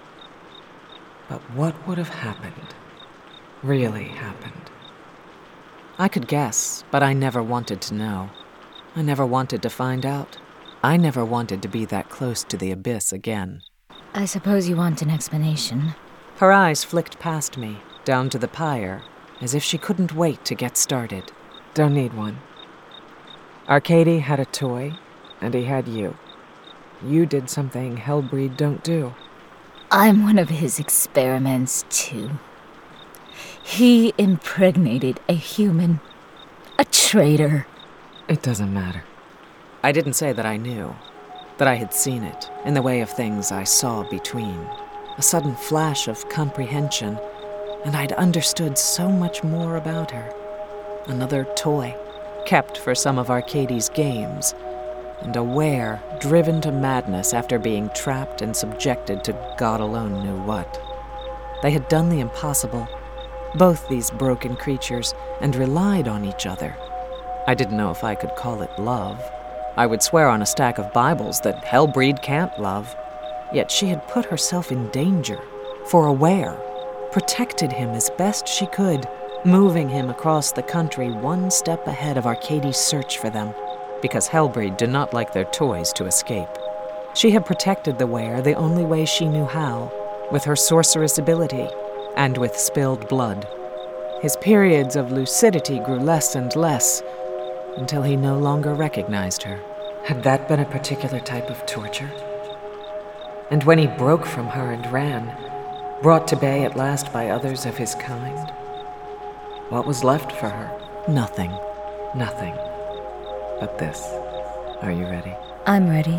Speaker 1: But what would have happened? Really happened? I could guess, but I never wanted to know. I never wanted to find out. I never wanted to be that close to the abyss again.
Speaker 8: I suppose you want an explanation.
Speaker 1: Her eyes flicked past me, down to the pyre, as if she couldn't wait to get started. Don't need one. Arkady had a toy, and he had you. You did something Hellbreed don't do.
Speaker 8: I'm one of his experiments, too. He impregnated a human. A traitor.
Speaker 1: It doesn't matter. I didn't say that I knew, that I had seen it, in the way of things I saw between. A sudden flash of comprehension, and I'd understood so much more about her. Another toy, kept for some of Arkady's games, and a were driven to madness after being trapped and subjected to God alone knew what. They had done the impossible, both these broken creatures, and relied on each other. I didn't know if I could call it love. I would swear on a stack of Bibles that Hellbreed can't love. Yet she had put herself in danger, for a were, protected him as best she could, moving him across the country one step ahead of Arkady's search for them, because Hellbreed did not like their toys to escape. She had protected the were the only way she knew how, with her sorceress ability, and with spilled blood. His periods of lucidity grew less and less, until he no longer recognized her. Had that been a particular type of torture? And when he broke from her and ran, brought to bay at last by others of his kind, what was left for her? Nothing. Nothing. But this. Are you ready?
Speaker 8: I'm ready.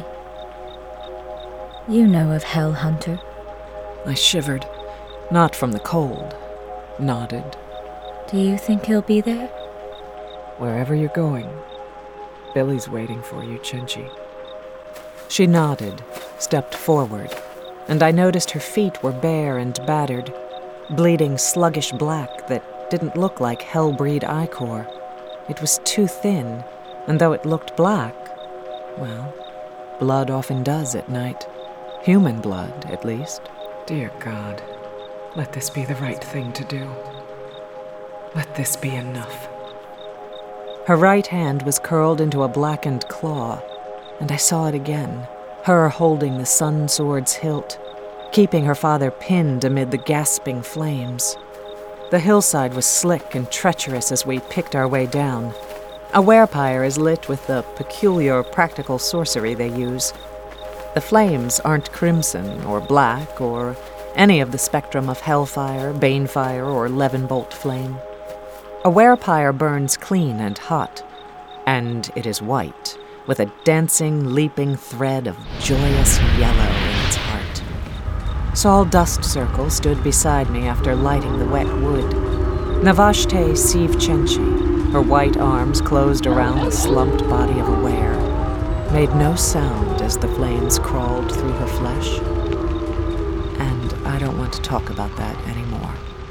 Speaker 8: You know of Hell Hunter?
Speaker 1: I shivered, not from the cold, nodded.
Speaker 8: Do you think he'll be there?
Speaker 1: Wherever you're going, Billy's waiting for you, Cenci. She nodded, stepped forward, and I noticed her feet were bare and battered, bleeding sluggish black that didn't look like Hellbreed ichor. It was too thin, and though it looked black, well, blood often does at night. Human blood, at least.
Speaker 2: Dear God, let this be the right thing to do. Let this be enough.
Speaker 1: Her right hand was curled into a blackened claw, and I saw it again, her holding the sun sword's hilt, keeping her father pinned amid the gasping flames. The hillside was slick and treacherous as we picked our way down. A werepyre is lit with the peculiar practical sorcery they use. The flames aren't crimson or black or any of the spectrum of hellfire, banefire, or leavenbolt flame. A werepyre burns clean and hot, and it is white, with a dancing, leaping thread of joyous yellow in its heart. Saul Dust Circle stood beside me after lighting the wet wood. Navashte Siv Cenci, her white arms closed around the slumped body of a were, made no sound as the flames crawled through her flesh. And I don't want to talk about that anymore.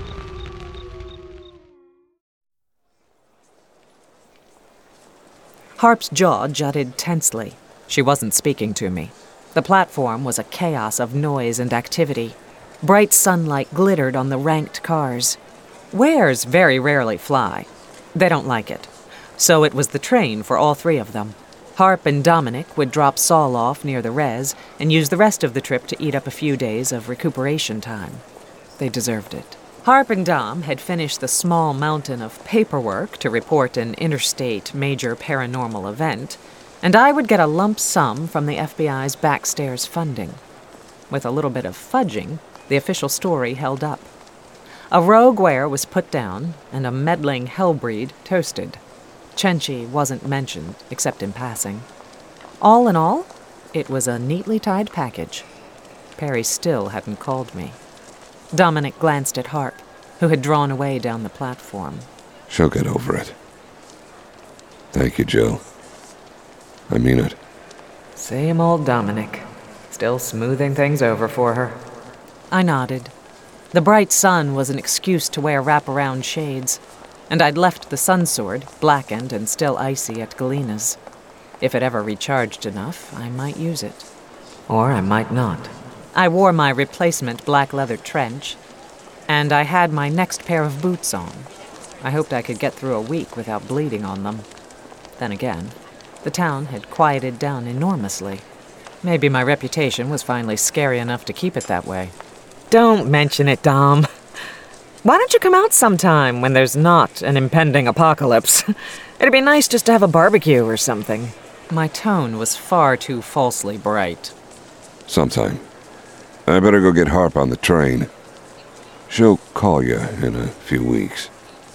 Speaker 1: Harp's jaw jutted tensely. She wasn't speaking to me. The platform was a chaos of noise and activity. Bright sunlight glittered on the ranked cars. Wares very rarely fly. They don't like it. So it was the train for all three of them. Harp and Dominic would drop Saul off near the res and use the rest of the trip to eat up a few days of recuperation time. They deserved it. Harp and Dom had finished the small mountain of paperwork to report an interstate major paranormal event, and I would get a lump sum from the F B I's backstairs funding. With a little bit of fudging, the official story held up. A rogue were was put down, and a meddling Hellbreed toasted. Cenci wasn't mentioned, except in passing. All in all, it was a neatly tied package. Perry still hadn't called me. Dominic glanced at Harp, who had drawn away down the platform.
Speaker 9: She'll get over it. Thank you, Jill. I mean it.
Speaker 1: Same old Dominic. Still smoothing things over for her. I nodded. The bright sun was an excuse to wear wraparound shades, and I'd left the sun sword, blackened and still icy, at Galena's. If it ever recharged enough, I might use it. Or I might not. I wore my replacement black leather trench, and I had my next pair of boots on. I hoped I could get through a week without bleeding on them. Then again, the town had quieted down enormously. Maybe my reputation was finally scary enough to keep it that way. Don't mention it, Dom. Why don't you come out sometime when there's not an impending apocalypse? It'd be nice just to have a barbecue or something. My tone was far too falsely bright.
Speaker 9: Sometime. I better go get Harp on the train. She'll call you in a few weeks.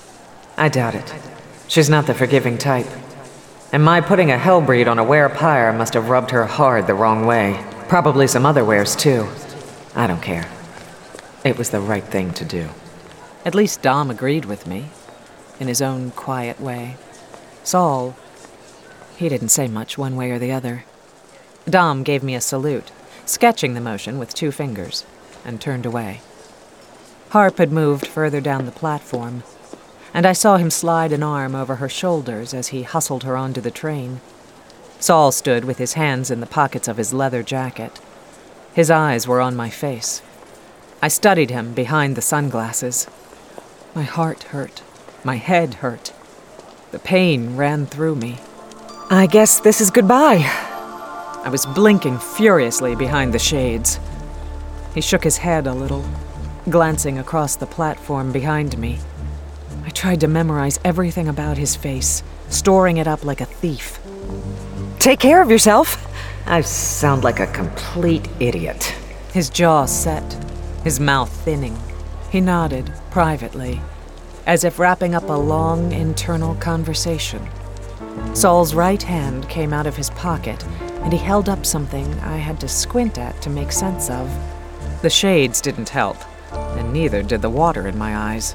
Speaker 1: I doubt it. She's not the forgiving type. And my putting a hellbreed on a werepire must have rubbed her hard the wrong way. Probably some other wares, too. I don't care. It was the right thing to do. At least Dom agreed with me, in his own quiet way. Saul, he didn't say much one way or the other. Dom gave me a salute, sketching the motion with two fingers, and turned away. Harp had moved further down the platform, and I saw him slide an arm over her shoulders as he hustled her onto the train. Saul stood with his hands in the pockets of his leather jacket. His eyes were on my face. I studied him behind the sunglasses. My heart hurt. My head hurt. The pain ran through me. I guess this is goodbye. I was blinking furiously behind the shades. He shook his head a little, glancing across the platform behind me. I tried to memorize everything about his face, storing it up like a thief. Take care of yourself. I sound like a complete idiot. His jaw set, his mouth thinning. He nodded privately, as if wrapping up a long internal conversation. Saul's right hand came out of his pocket, and he held up something I had to squint at to make sense of. The shades didn't help, and neither did the water in my eyes.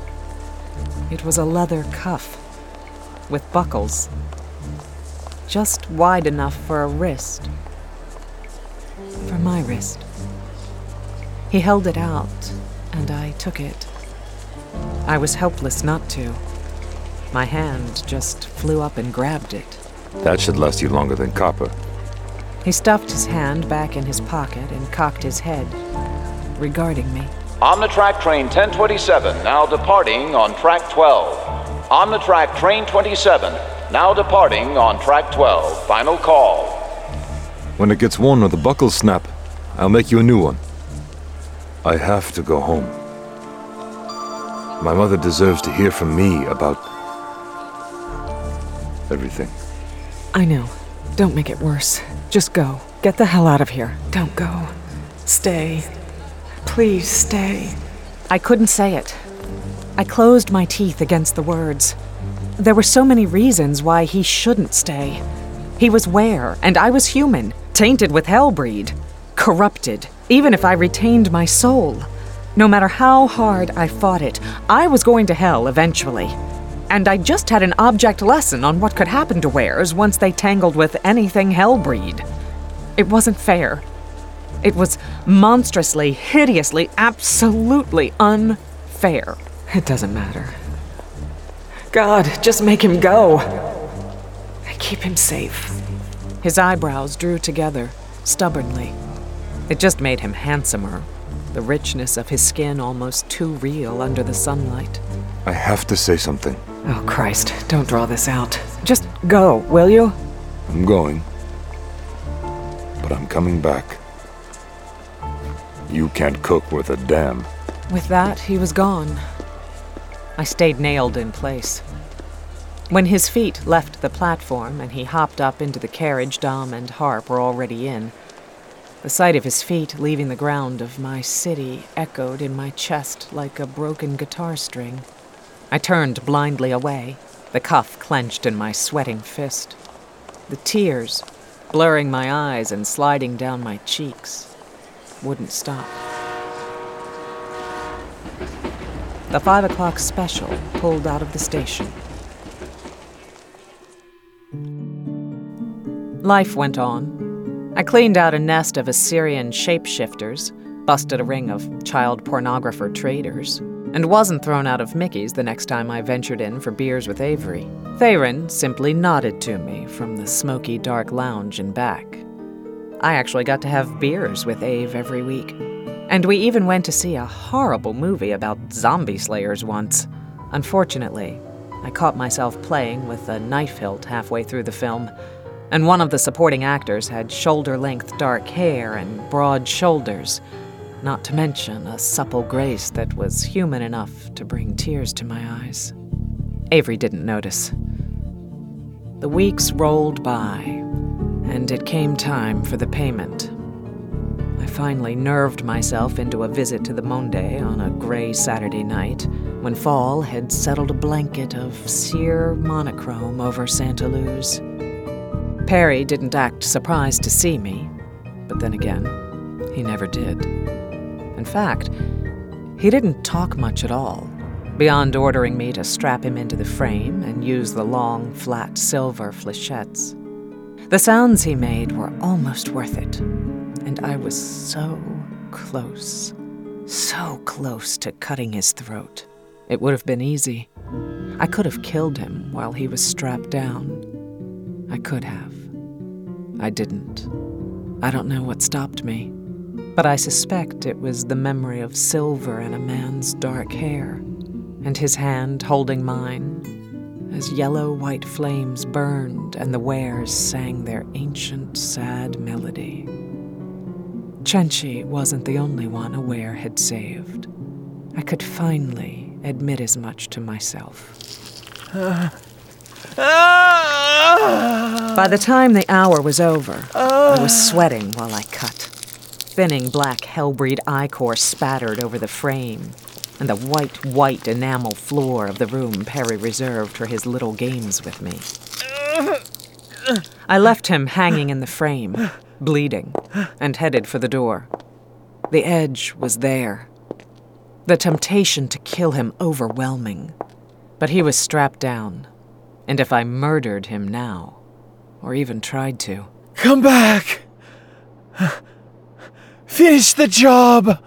Speaker 1: It was a leather cuff, with buckles, just wide enough for a wrist. For my wrist. He held it out, and I took it. I was helpless not to. My hand just flew up and grabbed it.
Speaker 6: That should last you longer than copper.
Speaker 1: He stuffed his hand back in his pocket and cocked his head, regarding me.
Speaker 10: Omnitrack Train ten twenty-seven, now departing on track twelve. Omnitrack Train twenty-seven, now departing on track twelve. Final call.
Speaker 6: When it gets worn or the buckles snap, I'll make you a new one. I have to go home. My mother deserves to hear from me about everything.
Speaker 2: I know. Don't make it worse. Just go. Get the hell out of here. Don't go. Stay. Please stay.
Speaker 1: I couldn't say it. I closed my teeth against the words. There were so many reasons why he shouldn't stay. He was Ware, and I was human, tainted with Hellbreed, corrupted, even if I retained my soul. No matter how hard I fought it, I was going to hell eventually. And I just had an object lesson on what could happen to Wares once they tangled with anything Hellbreed. It wasn't fair. It was monstrously, hideously, absolutely unfair.
Speaker 2: It doesn't matter. God, just make him go. Keep him safe.
Speaker 1: His eyebrows drew together, stubbornly. It just made him handsomer, the richness of his skin almost too real under the sunlight.
Speaker 6: I have to say something.
Speaker 2: Oh, Christ, don't draw this out. Just go, will you?
Speaker 6: I'm going. But I'm coming back. You can't cook worth a damn.
Speaker 1: With that, he was gone. I stayed nailed in place. When his feet left the platform and he hopped up into the carriage Dom and Harp were already in, the sight of his feet leaving the ground of my city echoed in my chest like a broken guitar string. I turned blindly away, the cuff clenched in my sweating fist. The tears blurring my eyes and sliding down my cheeks. wouldn't stop. The five o'clock special pulled out of the station. Life went on. I cleaned out a nest of Assyrian shapeshifters, busted a ring of child pornographer traders, and wasn't thrown out of Mickey's the next time I ventured in for beers with Avery. Theron simply nodded to me from the smoky, dark lounge in back. I actually got to have beers with Ave every week. And we even went to see a horrible movie about zombie slayers once. Unfortunately, I caught myself playing with a knife hilt halfway through the film, and one of the supporting actors had shoulder-length dark hair and broad shoulders, not to mention a supple grace that was human enough to bring tears to my eyes. Avery didn't notice. The weeks rolled by, and it came time for the payment. I finally nerved myself into a visit to the Monde on a gray Saturday night when fall had settled a blanket of sear monochrome over Santa Luz. Perry didn't act surprised to see me, but then again, he never did. In fact, he didn't talk much at all, beyond ordering me to strap him into the frame and use the long, flat silver flechettes. The sounds he made were almost worth it, and I was so close, so close to cutting his throat. It would have been easy. I could have killed him while he was strapped down. I could have. I didn't. I don't know what stopped me, but I suspect it was the memory of silver in a man's dark hair, and his hand holding mine as yellow-white flames burned and the wares sang their ancient, sad melody. Chenchi wasn't the only one a ware had saved. I could finally admit as much to myself. By the time the hour was over, I was sweating while I cut. Thinning black hellbreed ichor spattered over the frame, and the white, white enamel floor of the room Perry reserved for his little games with me. I left him hanging in the frame, bleeding, and headed for the door. The edge was there. The temptation to kill him overwhelming. But he was strapped down, and if I murdered him now, or even tried to...
Speaker 5: Come back! Finish the job!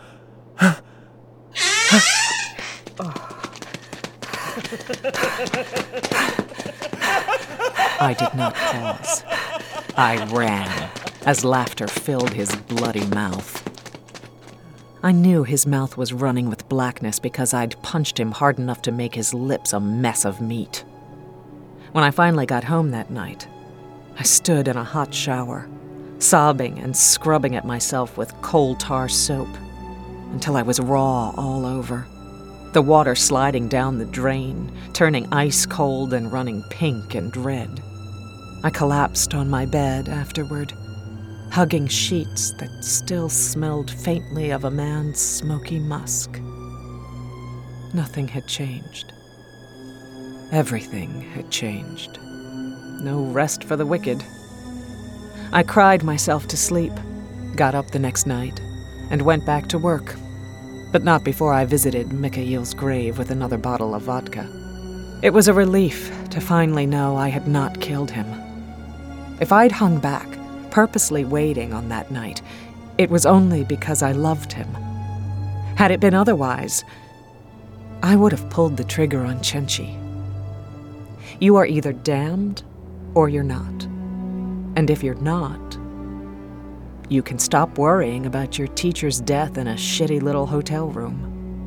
Speaker 1: I did not pause. I ran, as laughter filled his bloody mouth. I knew his mouth was running with blackness because I'd punched him hard enough to make his lips a mess of meat. When I finally got home that night, I stood in a hot shower, sobbing and scrubbing at myself with coal tar soap, until I was raw all over, the water sliding down the drain, turning ice cold and running pink and red. I collapsed on my bed afterward, hugging sheets that still smelled faintly of a man's smoky musk. Nothing had changed. Everything had changed. No rest for the wicked. I cried myself to sleep, got up the next night, and went back to work, but not before I visited Mikhail's grave with another bottle of vodka. It was a relief to finally know I had not killed him. If I'd hung back, purposely waiting on that night, it was only because I loved him. Had it been otherwise, I would have pulled the trigger on Chenchi. You are either damned or you're not. And if you're not, you can stop worrying about your teacher's death in a shitty little hotel room.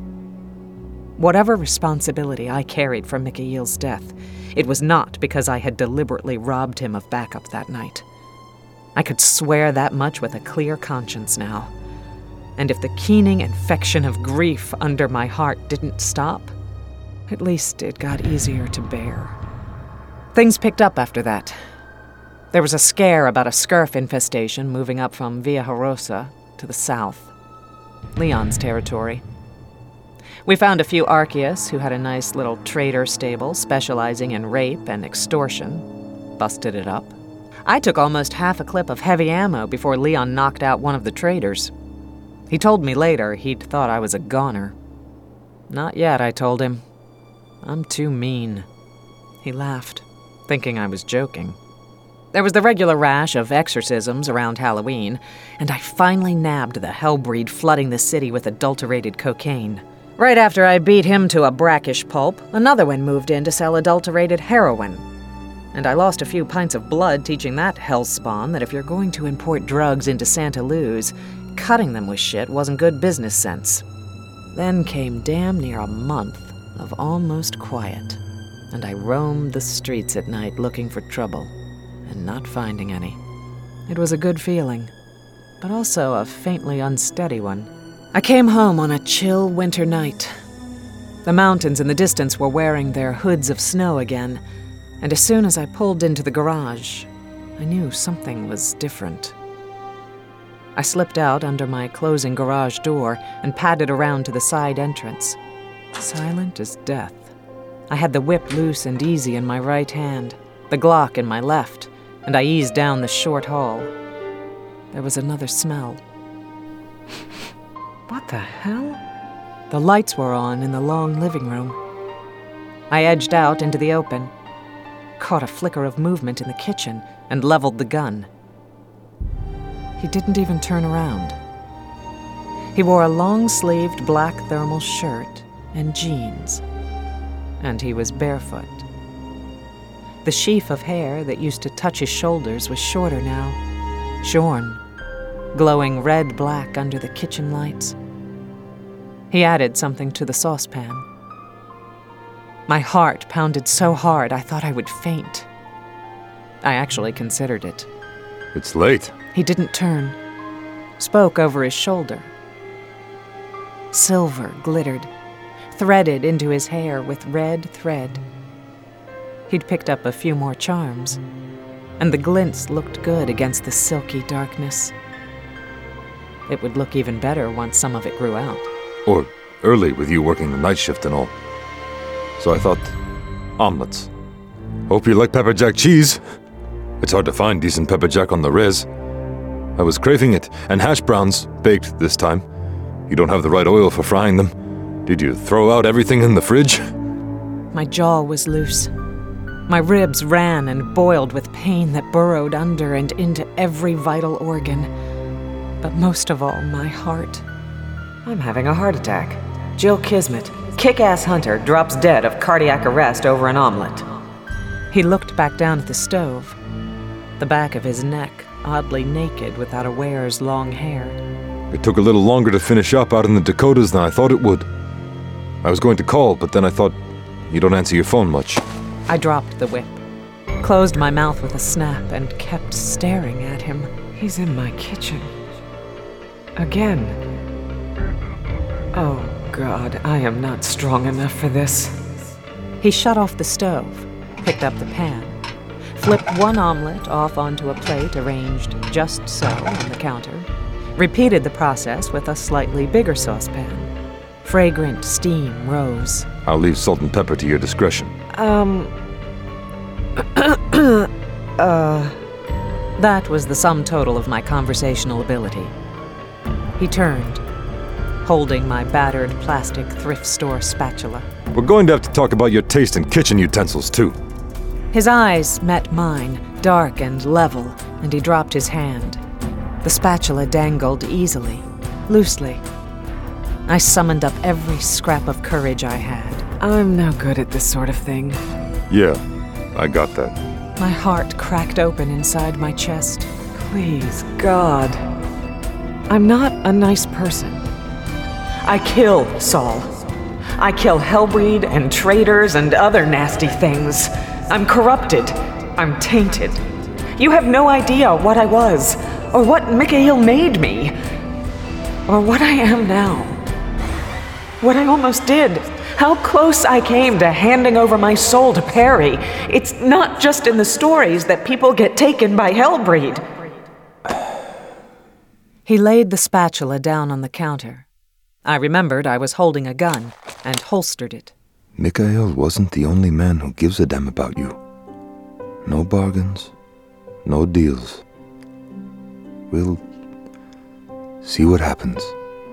Speaker 1: Whatever responsibility I carried for Mikhail's death, it was not because I had deliberately robbed him of backup that night. I could swear that much with a clear conscience now. And if the keening infection of grief under my heart didn't stop, at least it got easier to bear. Things picked up after that. There was a scare about a scurf infestation moving up from Villa Jarosa to the south, Leon's territory. We found a few Archeus who had a nice little trader stable specializing in rape and extortion. Busted it up. I took almost half a clip of heavy ammo before Leon knocked out one of the traders. He told me later he'd thought I was a goner. Not yet, I told him. I'm too mean. He laughed, thinking I was joking. There was the regular rash of exorcisms around Halloween, and I finally nabbed the hellbreed flooding the city with adulterated cocaine. Right after I beat him to a brackish pulp, another one moved in to sell adulterated heroin. And I lost a few pints of blood teaching that hellspawn that if you're going to import drugs into Santa Luz, cutting them with shit wasn't good business sense. Then came damn near a month of almost quiet, and I roamed the streets at night looking for trouble, and not finding any. It was a good feeling, but also a faintly unsteady one. I came home on a chill winter night. The mountains in the distance were wearing their hoods of snow again, and as soon as I pulled into the garage, I knew something was different. I slipped out under my closing garage door and padded around to the side entrance. Silent as death. I had the whip loose and easy in my right hand, the Glock in my left, and I eased down the short hall. There was another smell. What the hell? The lights were on in the long living room. I edged out into the open, caught a flicker of movement in the kitchen, and leveled the gun. He didn't even turn around. He wore a long-sleeved black thermal shirt and jeans, and he was barefoot. The sheaf of hair that used to touch his shoulders was shorter now, shorn, glowing red-black under the kitchen lights. He added something to the saucepan. My heart pounded so hard I thought I would faint. I actually considered it.
Speaker 6: It's late.
Speaker 1: He didn't turn, spoke over his shoulder. Silver glittered, threaded into his hair with red thread. He'd picked up a few more charms, and the glints looked good against the silky darkness. It would look even better once some of it grew out.
Speaker 6: Or early with you working the night shift and all. So I thought, omelets. Hope you like pepper jack cheese. It's hard to find decent pepper jack on the res. I was craving it, and hash browns, baked this time. You don't have the right oil for frying them. Did you throw out everything in the fridge?
Speaker 1: My jaw was loose. My ribs ran and boiled with pain that burrowed under and into every vital organ. But most of all, my heart. I'm having a heart attack. Jill Kismet, kick-ass hunter, drops dead of cardiac arrest over an omelet. He looked back down at the stove. The back of his neck, oddly naked without a wearer's long hair.
Speaker 6: It took a little longer to finish up out in the Dakotas than I thought it would. I was going to call, but then I thought, you don't answer your phone much.
Speaker 1: I dropped the whip, closed my mouth with a snap, and kept staring at him.
Speaker 2: He's in my kitchen. Again. Oh, God, I am not strong enough for this.
Speaker 1: He shut off the stove, picked up the pan, flipped one omelet off onto a plate arranged just so on the counter, repeated the process with a slightly bigger saucepan. Fragrant steam rose.
Speaker 6: I'll leave salt and pepper to your discretion.
Speaker 1: Um... uh... That was the sum total of my conversational ability. He turned, holding my battered plastic thrift store spatula.
Speaker 6: We're going to have to talk about your taste in kitchen utensils, too.
Speaker 1: His eyes met mine, dark and level, and he dropped his hand. The spatula dangled easily, loosely. I summoned up every scrap of courage I had.
Speaker 2: I'm no good at this sort of thing.
Speaker 6: Yeah, I got that.
Speaker 1: My heart cracked open inside my chest.
Speaker 2: Please, God. I'm not a nice person. I kill Saul. I kill Hellbreed and traitors and other nasty things. I'm corrupted. I'm tainted. You have no idea what I was, or what Mikhail made me, or what I am now. What I almost did. How close I came to handing over my soul to Perry. It's not just in the stories that people get taken by Hellbreed.
Speaker 1: He laid the spatula down on the counter. I remembered I was holding a gun and holstered it.
Speaker 6: Mikhail wasn't the only man who gives a damn about you. No bargains, no deals. We'll see what happens.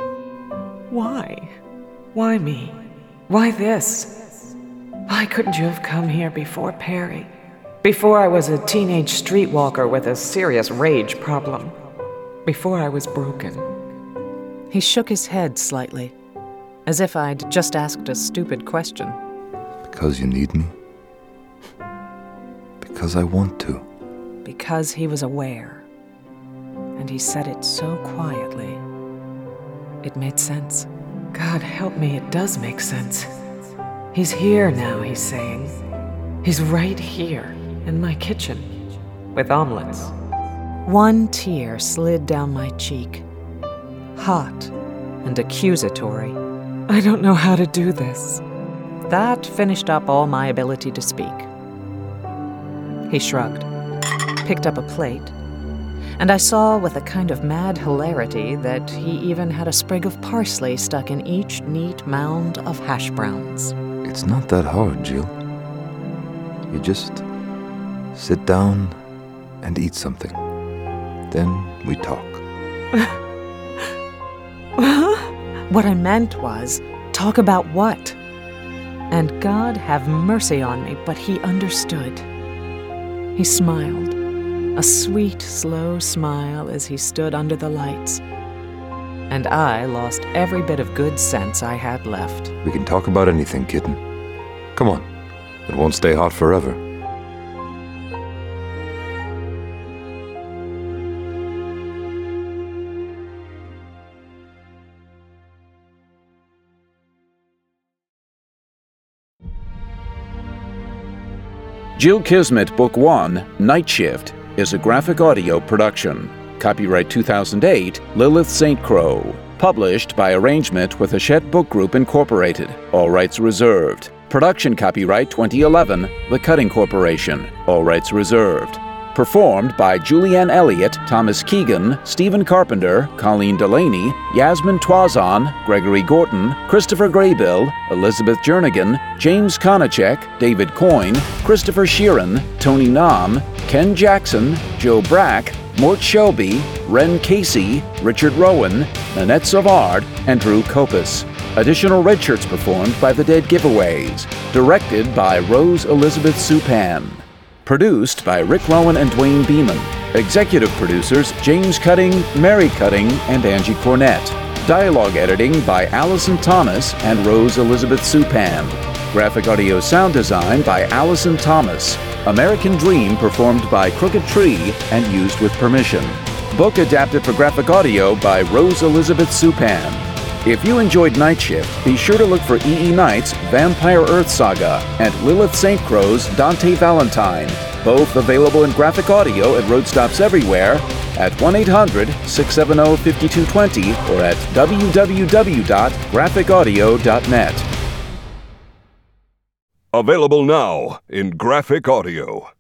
Speaker 2: Why? Why me? Why this? Why couldn't you have come here before Perry? Before I was a teenage streetwalker with a serious rage problem. Before I was broken.
Speaker 1: He shook his head slightly, as if I'd just asked a stupid question.
Speaker 6: Because you need me? Because I want to.
Speaker 1: Because he was aware. And he said it so quietly. It made sense.
Speaker 2: God help me, it does make sense. He's here now, he's saying. He's right here, in my kitchen, with omelets.
Speaker 1: One tear slid down my cheek, hot and accusatory.
Speaker 2: I don't know how to do this.
Speaker 1: That finished up all my ability to speak. He shrugged, picked up a plate, and I saw with a kind of mad hilarity that he even had a sprig of parsley stuck in each neat mound of hash browns.
Speaker 6: It's not that hard, Jill. You just sit down and eat something. Then we talk.
Speaker 1: What I meant was, talk about what? And God have mercy on me, but he understood. He smiled, a sweet, slow smile as he stood under the lights. And I lost every bit of good sense I had left.
Speaker 6: We can talk about anything, kitten. Come on. It won't stay hot forever.
Speaker 11: Jill Kismet Book one, Night Shift, is a graphic audio production. Copyright two thousand eight, Lilith Saint Crow. Published by arrangement with Hachette Book Group Incorporated. All rights reserved. Production copyright twenty eleven, The Cutting Corporation. All rights reserved. Performed by Julianne Elliott, Thomas Keegan, Stephen Carpenter, Colleen Delaney, Yasmin Twazon, Gregory Gorton, Christopher Graybill, Elizabeth Jernigan, James Konachek, David Coyne, Christopher Sheeran, Tony Nam, Ken Jackson, Joe Brack, Mort Shelby, Ren Casey, Richard Rowan, Nanette Savard, and Drew Kopis. Additional red shirts performed by The Dead Giveaways. Directed by Rose Elizabeth Supan. Produced by Rick Rowan and Dwayne Beeman. Executive producers James Cutting, Mary Cutting, and Angie Cornett. Dialogue editing by Allison Thomas and Rose Elizabeth Supan. Graphic audio sound design by Allison Thomas. American Dream performed by Crooked Tree and used with permission. Book adapted for graphic audio by Rose Elizabeth Supan. If you enjoyed Night Shift, be sure to look for E E. Knight's Vampire Earth Saga and Lilith Saint Crow's Dante Valentine, both available in graphic audio at roadstops everywhere at one eight hundred, six seven zero, five two two zero or at w w w dot graphic audio dot net.
Speaker 9: Available now in graphic audio.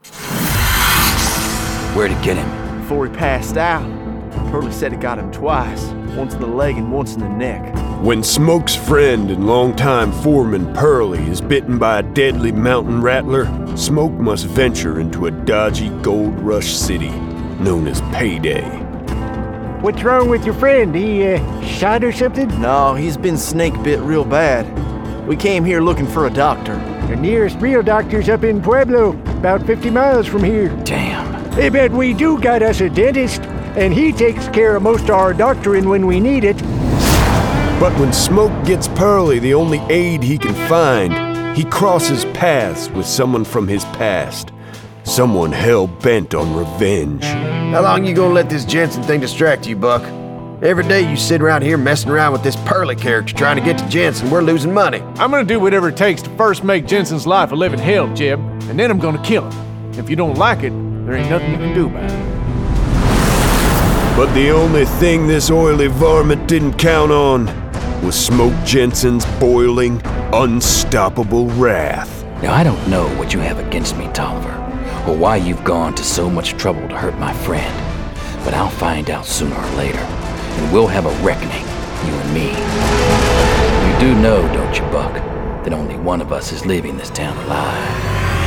Speaker 12: Where'd it get him?
Speaker 13: Before he passed out. Pearlie said it got him twice. Once in the leg and once in the neck.
Speaker 4: When Smoke's friend and longtime foreman Pearlie is bitten by a deadly mountain rattler, Smoke must venture into a dodgy gold rush city known as Payday.
Speaker 14: What's wrong with your friend? He uh, shot or something?
Speaker 13: No, he's been snake bit real bad. We came here looking for a doctor.
Speaker 14: The nearest real doctor's up in Pueblo, about fifty miles from here.
Speaker 12: Damn.
Speaker 14: Hey, but we do got us a dentist, and he takes care of most of our doctoring when we need it.
Speaker 4: But when Smoke gets Pearlie the only aid he can find, he crosses paths with someone from his past. Someone hell-bent on revenge.
Speaker 15: How long you gonna let this Jensen thing distract you, Buck? Every day you sit around here messing around with this Pearlie character trying to get to Jensen. We're losing money.
Speaker 16: I'm gonna do whatever it takes to first make Jensen's life a living hell, Jeb, and then I'm gonna kill him. If you don't like it, there ain't nothing you can do about it.
Speaker 4: But the only thing this oily varmint didn't count on was Smoke Jensen's boiling, unstoppable wrath.
Speaker 12: Now, I don't know what you have against me, Tolliver, or why you've gone to so much trouble to hurt my friend, but I'll find out sooner or later, and we'll have a reckoning, you and me. You do know, don't you, Buck, that only one of us is leaving this town alive.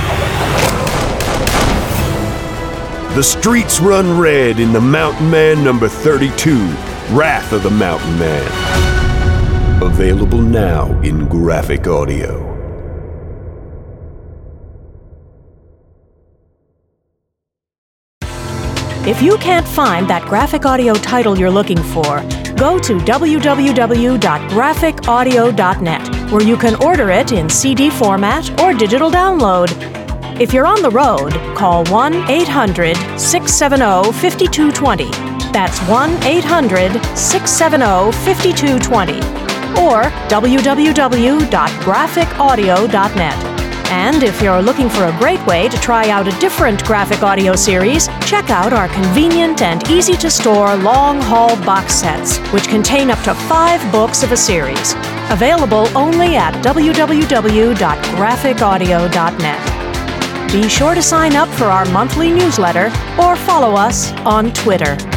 Speaker 4: The streets run red in the Mountain Man number thirty-two, Wrath of the Mountain Man. Available now in graphic audio.
Speaker 17: If you can't find that graphic audio title you're looking for, go to w w w dot graphic audio dot net, where you can order it in C D format or digital download. If you're on the road, call one eight hundred, six seven zero, five two two zero. That's one eight hundred, six seven zero, five two two zero. Or w w w dot graphic audio dot net. And if you're looking for a great way to try out a different graphic audio series, check out our convenient and easy-to-store long-haul box sets, which contain up to five books of a series. Available only at w w w dot graphic audio dot net. Be sure to sign up for our monthly newsletter or follow us on Twitter.